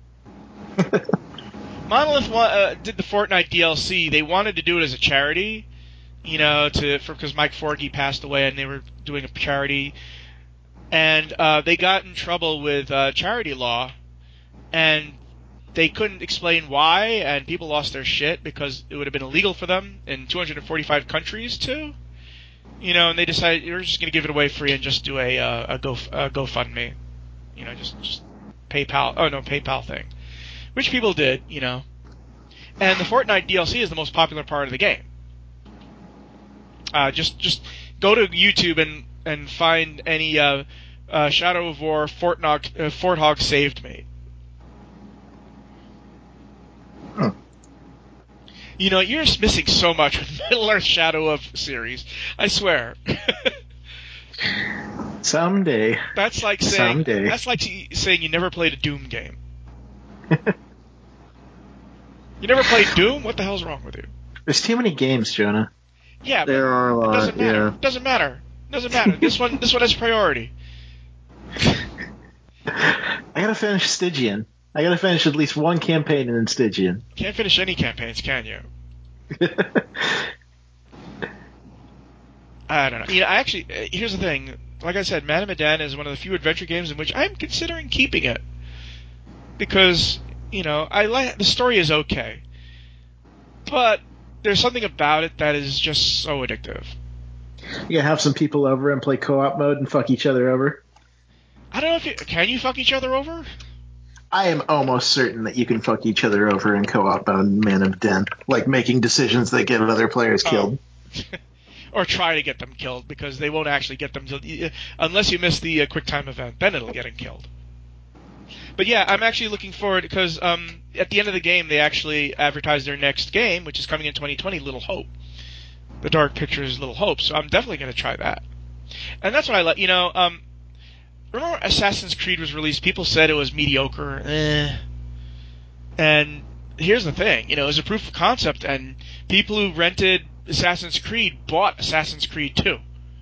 A: Monolith uh, did the Fortnite D L C. They wanted to do it as a charity, you know, to because Mike Forgey passed away and they were doing a charity. And uh, they got in trouble with uh, charity law. And they couldn't explain why, and people lost their shit because it would have been illegal for them in two hundred forty-five countries to. You know, and they decided we're just going to give it away free and just do a uh, a Go a GoFundMe. You know, just just PayPal. Oh no, PayPal thing, which people did. You know, and the Fortnite D L C is the most popular part of the game. Uh, just just go to YouTube and and find any uh, uh, Shadow of War Fortnite uh, Forthog saved me.
B: Huh.
A: You know, you're just missing so much with Middle Earth Shadow of series. I swear.
B: Someday.
A: That's like saying
B: Someday.
A: that's like saying you never played a Doom game. You never played Doom? What the hell's wrong with you?
B: There's too many games, Jonah.
A: Yeah,
C: There
A: but
C: are a
A: it
C: lot,
A: doesn't matter.
C: yeah.
A: Doesn't matter. Doesn't matter. This one this one has priority.
B: I gotta finish Stygian. I gotta finish at least one campaign in Stygian.
A: Can't finish any campaigns, can you? I don't know. You know, I actually, uh, here's the thing. Like I said, Man of Medan is one of the few adventure games in which I'm considering keeping it. Because, you know, I like the story is okay. But there's something about it that is just so addictive.
B: You gotta have some people over and play co-op mode and fuck each other over.
A: I don't know if you, can you fuck each other over?
B: I am almost certain that you can fuck each other over in co-op mode in Man of Den. Like making decisions that get other players killed.
A: Oh. Or try to get them killed, because they won't actually get them killed. Unless you miss the uh, quick time event, then it'll get them killed. But yeah, I'm actually looking forward, because um, at the end of the game, they actually advertise their next game, which is coming in twenty twenty, Little Hope. The Dark Pictures Little Hope, so I'm definitely going to try that. And that's what I like, you know, um, remember Assassin's Creed was released, people said it was mediocre, eh. And here's the thing, you know, it was a proof of concept, and people who rented Assassin's Creed bought Assassin's Creed two.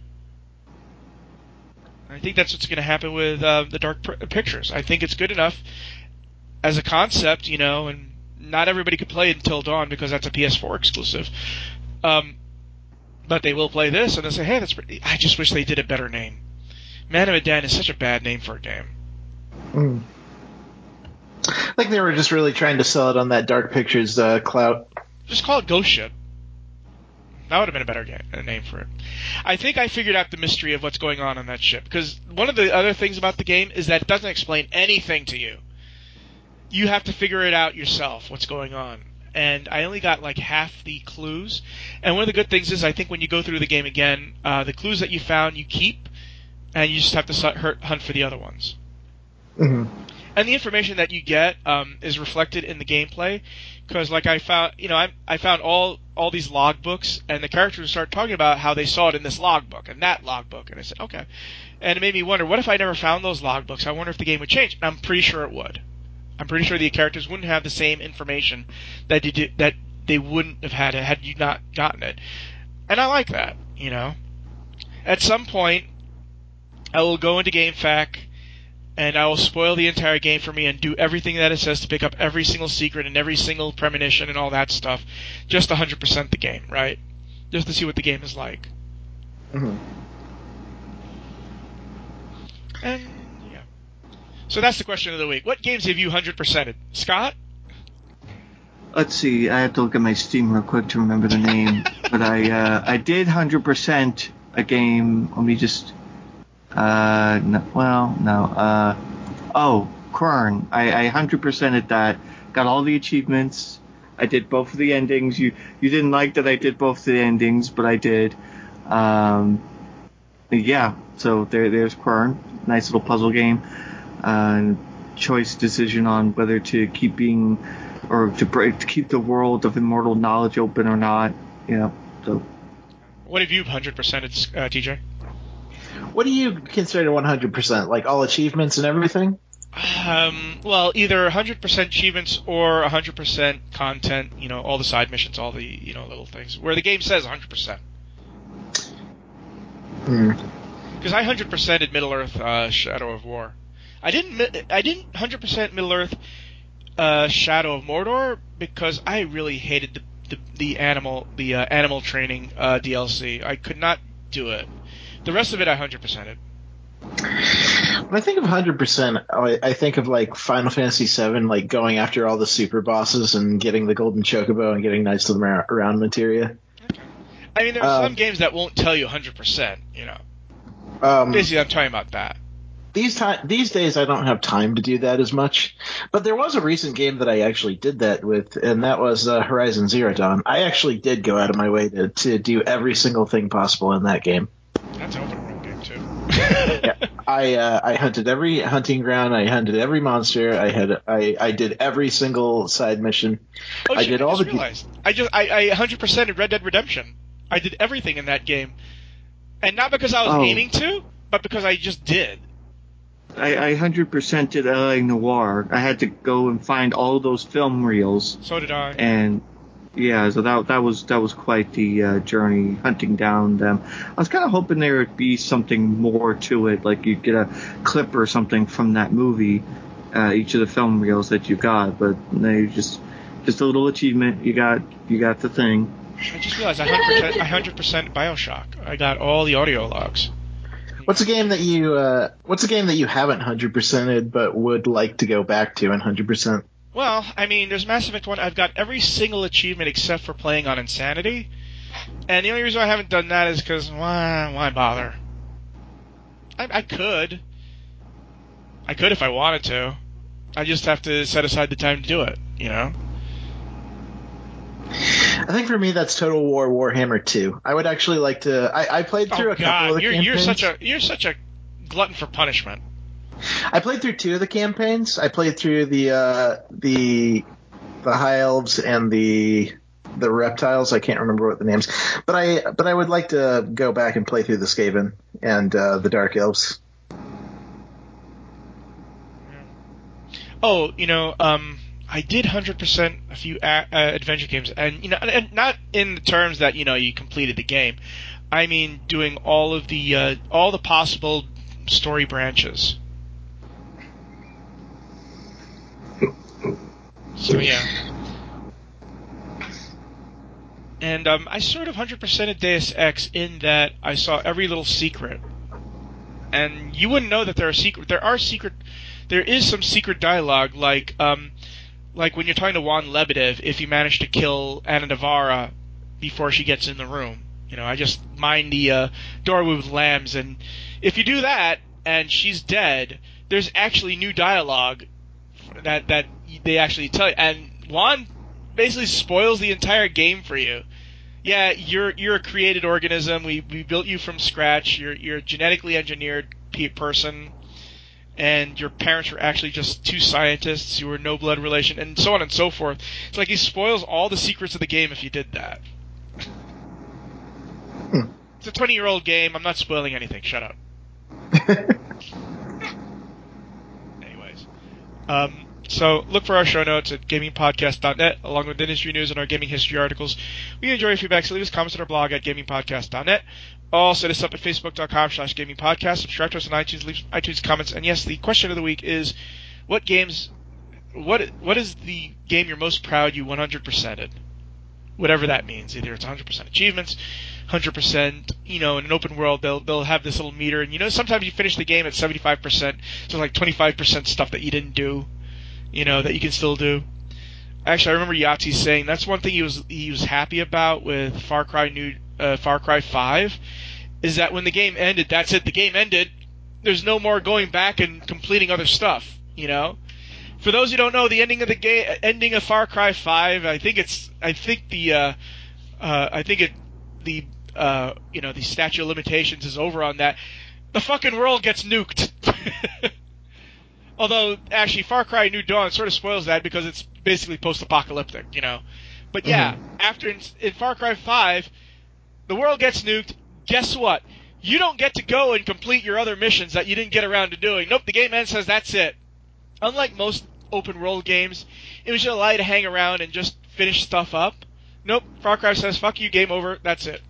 A: I think that's what's going to happen with uh, the Dark P- Pictures. I think it's good enough as a concept, you know, and not everybody could play it until Dawn because that's a P S four exclusive. Um, but they will play this, and they'll say, hey, that's pretty... I just wish they did a better name. Man of Medan is such a bad name for a game.
B: Mm. Like they were just really trying to sell it on that Dark Pictures uh, clout.
A: Just call it Ghost Ship. That would have been a better game, a name for it. I think I figured out the mystery of what's going on on that ship, because one of the other things about the game is that it doesn't explain anything to you. You have to figure it out yourself, what's going on. And I only got like half the clues. And one of the good things is I think when you go through the game again, uh, the clues that you found you keep, and you just have to hunt for the other ones.
B: Mm-hmm.
A: And the information that you get um, is reflected in the gameplay, because like I found, you know, I, I found all all these logbooks, and the characters start talking about how they saw it in this logbook and that logbook, and I said, okay. And it made me wonder, what if I never found those logbooks? I wonder if the game would change. And I'm pretty sure it would. I'm pretty sure the characters wouldn't have the same information that they did, that they wouldn't have had had you not gotten it. And I like that, you know. At some point, I will go into GameFAQ, and I will spoil the entire game for me and do everything that it says to pick up every single secret and every single premonition and all that stuff. Just one hundred percent the game, right? Just to see what the game is like.
B: Mm-hmm.
A: And, yeah. So that's the question of the week. What games have you one hundred percented? Scott?
C: Let's see. I have to look at my Steam real quick to remember the name. But I uh, I did one hundred percent a game. Let me just... Uh, no, well, no. Uh, oh, Quern. I, I one hundred percented that. Got all the achievements. I did both of the endings. You you didn't like that I did both of the endings, but I did. Um, yeah, so there there's Quern. Nice little puzzle game. Uh, choice decision on whether to keep being, or to break, to keep the world of immortal knowledge open or not. You know, so.
A: What have you one hundred percented, uh, T J?
B: What do you consider one hundred percent? Like all achievements and everything?
A: Um, well, either one hundred percent achievements or one hundred percent content, you know, all the side missions, all the, you know, little things, where the game says one hundred percent.
B: Hmm.
A: Because I one hundred percented Middle-earth uh, Shadow of War. I didn't I didn't one hundred percent Middle-earth uh, Shadow of Mordor because I really hated the the, the animal the uh, animal training uh, D L C. I could not do it. The rest of it I one hundred percented.
B: When I think of one hundred percent, I, I think of like Final Fantasy seven, like going after all the super bosses and getting the golden chocobo and getting Knights of the Mar- Round materia.
A: Okay. I mean, there are um, some games that won't tell you one hundred percent, you know. Um, Basically, I'm talking about that.
B: These time, these days, I don't have time to do that as much. But there was a recent game that I actually did that with, and that was uh, Horizon Zero Dawn. I actually did go out of my way to, to do every single thing possible in that game.
A: That's an open world game, too.
B: yeah, I uh, I hunted every hunting ground. I hunted every monster. I had I, I did every single side mission.
A: Oh,
B: I
A: shit,
B: did
A: I
B: all
A: just
B: the.
A: realized. I just I, I one hundred percent in Red Dead Redemption. I did everything in that game, and not because I was
C: oh.
A: aiming to, but because I just did.
C: I, I one hundred percent did L A Noire. I had to go and find all those film reels.
A: So did I.
C: And yeah, so that that was that was quite the uh, journey hunting down them. I was kind of hoping there would be something more to it, like you'd get a clip or something from that movie, uh, each of the film reels that you got. But they just just a little achievement. You got you got the thing.
A: I just realized I one hundred percent BioShock. I got all the audio logs.
B: What's a game that you uh, What's a game that you haven't one hundred percented but would like to go back to one hundred percent?
A: Well, I mean, there's Mass Effect one. I've got every single achievement except for playing on Insanity, and the only reason I haven't done that is because why? Why bother? I, I could. I could if I wanted to. I just have to set aside the time to do it. You know.
B: I think for me that's Total War Warhammer two. I would actually like to. I, I played through
A: oh,
B: a couple
A: God.
B: of the
A: you're,
B: campaigns.
A: You're such a you're such a glutton for punishment.
B: I played through two of the campaigns. I played through the uh, the the High Elves and the the Reptiles. I can't remember what the names. But I but I would like to go back and play through the Skaven and uh, the Dark Elves.
A: Oh, you know, um. I did one hundred percent a few uh, adventure games, and you know, and not in the terms that you know you completed the game. I mean, doing all of the uh, all the possible story branches. So yeah, and um, I sort of one hundred percented Deus Ex in that I saw every little secret, and you wouldn't know that there are secret. There are secret. There is some secret dialogue, like um. Like when you're talking to Juan Lebedev, if you manage to kill Anna Navarra before she gets in the room. You know, I just mine the uh, doorway with lambs, and if you do that and she's dead, there's actually new dialogue that that they actually tell you. And Juan basically spoils the entire game for you. Yeah, you're you're a created organism. We we built you from scratch. You're you're a genetically engineered pe- person. And your parents were actually just two scientists who were no blood relation, and so on and so forth. It's like he spoils all the secrets of the game if you did that. Hmm. It's a twenty-year-old game. I'm not spoiling anything. Shut up. Anyways. Um, so look for our show notes at gaming podcast dot net, along with industry news and our gaming history articles. We enjoy your feedback, so leave us comments on our blog at gaming podcast dot net. Also, hit us up at facebook dot com slash gaming podcast. Subscribe to us on iTunes, leave iTunes comments. And yes, the question of the week is, what games, what what is the game you're most proud you one hundred percented? Whatever that means. Either it's one hundred percent achievements, one hundred percent, you know, in an open world, they'll they'll have this little meter. And, you know, sometimes you finish the game at seventy-five percent, so like twenty-five percent stuff that you didn't do, you know, that you can still do. Actually, I remember Yahtzee saying that's one thing he was he was happy about with Far Cry New uh, Far Cry five, is that when the game ended, that's it. The game ended. There's no more going back and completing other stuff. You know. For those who don't know, the ending of the game, ending of Far Cry five, I think it's I think the uh, uh, I think it the uh, you know the statute of limitations is over on that. The fucking world gets nuked. Although, actually, Far Cry New Dawn sort of spoils that because it's basically post-apocalyptic, you know. But yeah, mm-hmm. after in, in Far Cry five, the world gets nuked. Guess what? You don't get to go and complete your other missions that you didn't get around to doing. Nope, the game end says that's it. Unlike most open-world games, it was just allow you to hang around and just finish stuff up. Nope, Far Cry says, fuck you, game over, that's it.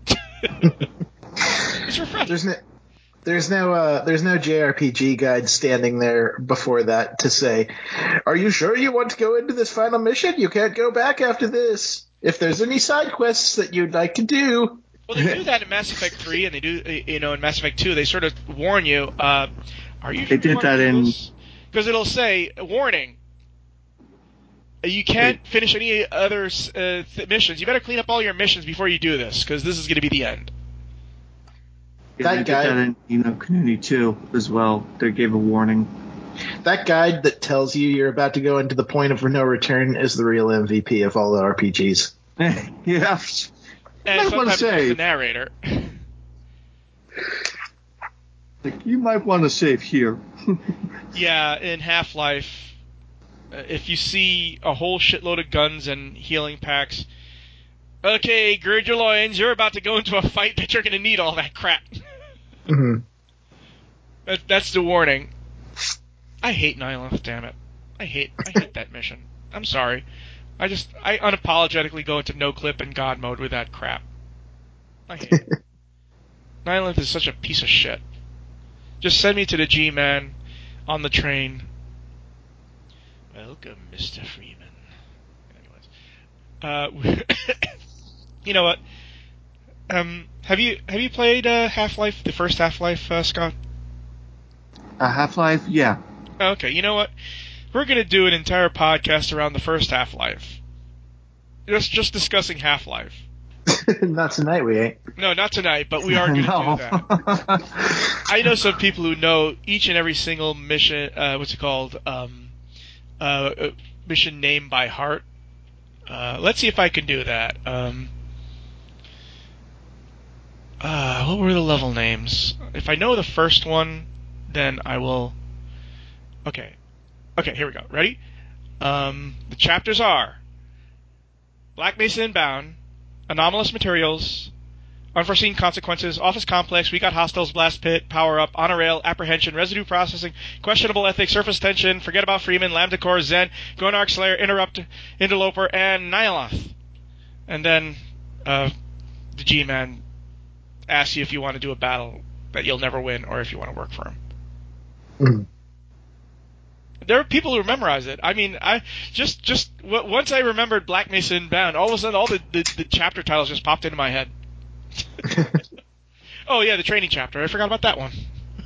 A: It's refreshing.
B: There's no... There's no uh, there's no J R P G guide standing there before that to say, are you sure you want to go into this final mission? You can't go back after this. If there's any side quests that you'd like to do.
A: Well, they do that in Mass Effect three, and they do, you know, in Mass Effect two, they sort of warn you, uh, Are you
C: They
A: sure
C: did
A: you want
C: that
A: to do
C: in-
A: this? Because it'll say, warning, you can't
C: Wait.
A: finish any other uh, th- missions. You better clean up all your missions before you do this, because this is going to be the end.
C: Yeah,
B: That
C: they
B: guy-
C: did that in you know Community two as well. They gave a warning.
B: That guide that tells you you're about to go into the point of no return is the real M V P of all the R P Gs.
C: yeah.
A: And
C: might wanna
A: sometimes there's the
C: save.
A: narrator.
C: Like, you might want to save here.
A: Yeah, in Half-Life, uh, if you see a whole shitload of guns and healing packs, okay, gird your loins, you're about to go into a fight that you're going to need all that crap.
B: Mm-hmm.
A: that, that's the warning. I hate Nihilith, damn it. I hate I hate that mission. I'm sorry. I just, I unapologetically go into no-clip and God mode with that crap. I hate it. Nihilith is such a piece of shit. Just send me to the G-Man on the train. Welcome, Mister Freeman. Anyways. Uh, you know what? Um, have you have you played uh, Half-Life, the first Half-Life, uh, Scott?
C: Uh, Half-Life, yeah.
A: Okay, you know what? We're going to do an entire podcast around the first Half-Life. Just just discussing Half-Life.
B: Not tonight, we ain't.
A: No, not tonight, but we are going to
C: No.
A: do that. I know some people who know each and every single mission, uh, what's it called, um, uh, uh, mission name by heart. Uh, let's see if I can do that. Um, uh, what were the level names? If I know the first one, then I will... Okay. Okay, here we go. Ready? Um, the chapters are Black Mesa Inbound, Anomalous Materials, Unforeseen Consequences, Office Complex, We Got Hostiles, Blast Pit, Power Up, On a Rail, Apprehension, Residue Processing, Questionable Ethics, Surface Tension, Forget About Freeman, Lambda Core, Zen, Gonarch Slayer, Interrupt, Interloper, and Nihilith. And then uh, the G-Man asks you if you want to do a battle that you'll never win or if you want to work for him.
B: Mm-hmm.
A: There are people who memorize it. I mean, I just just w- once I remembered Black Mesa Inbound, all of a sudden all the, the, the chapter titles just popped into my head. Oh yeah, the training chapter. I forgot about that one.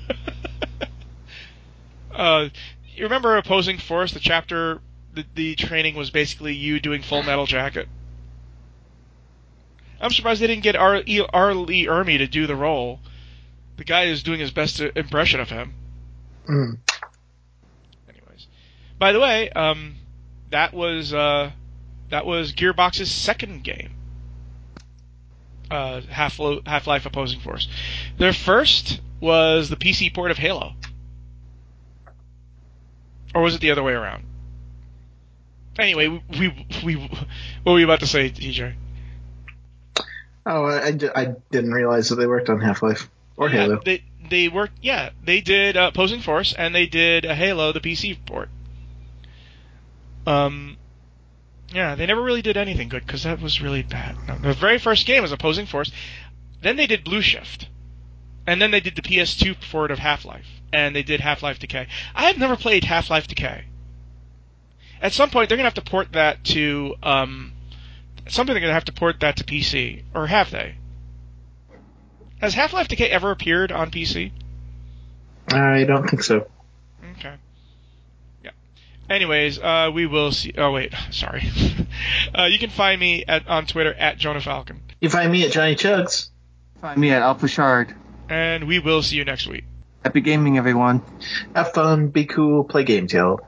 A: uh, you remember Opposing Force? The chapter, the, the training was basically you doing Full Metal Jacket. I'm surprised they didn't get R. E. R. Lee Ermey to do the role. The guy is doing his best impression of him.
B: Mm.
A: Anyways, by the way, um, that was uh, that was Gearbox's second game. Uh, Half Half-Life Opposing Force. Their first was the P C port of Halo, or was it the other way around? Anyway, we we, we what were you about to say, T J?
B: Oh, I, I, I didn't realize that they worked on Half-Life or
A: yeah,
B: Halo.
A: They they worked. Yeah, they did uh, Opposing Force and they did uh, Halo, the P C port. Um. Yeah, they never really did anything good because that was really bad. No, the very first game was Opposing Force. Then they did Blue Shift. And then they did the P S two port of Half-Life. And they did Half-Life Decay. I have never played Half-Life Decay. At some point, they're going to have to port that to... Um, at some point, they're going to have to port that to P C. Or have they? Has Half-Life Decay ever appeared on P C?
B: I don't think so.
A: Okay. Yeah. Anyways, uh, we will see... Oh, wait. Sorry. uh, you can find me at, on Twitter at Jonah Falcon.
B: You find me at Johnny Chugs.
C: Find me at Alpha Shard.
A: And we will see you next week.
C: Happy gaming, everyone.
B: Have fun, be cool, play games, y'all.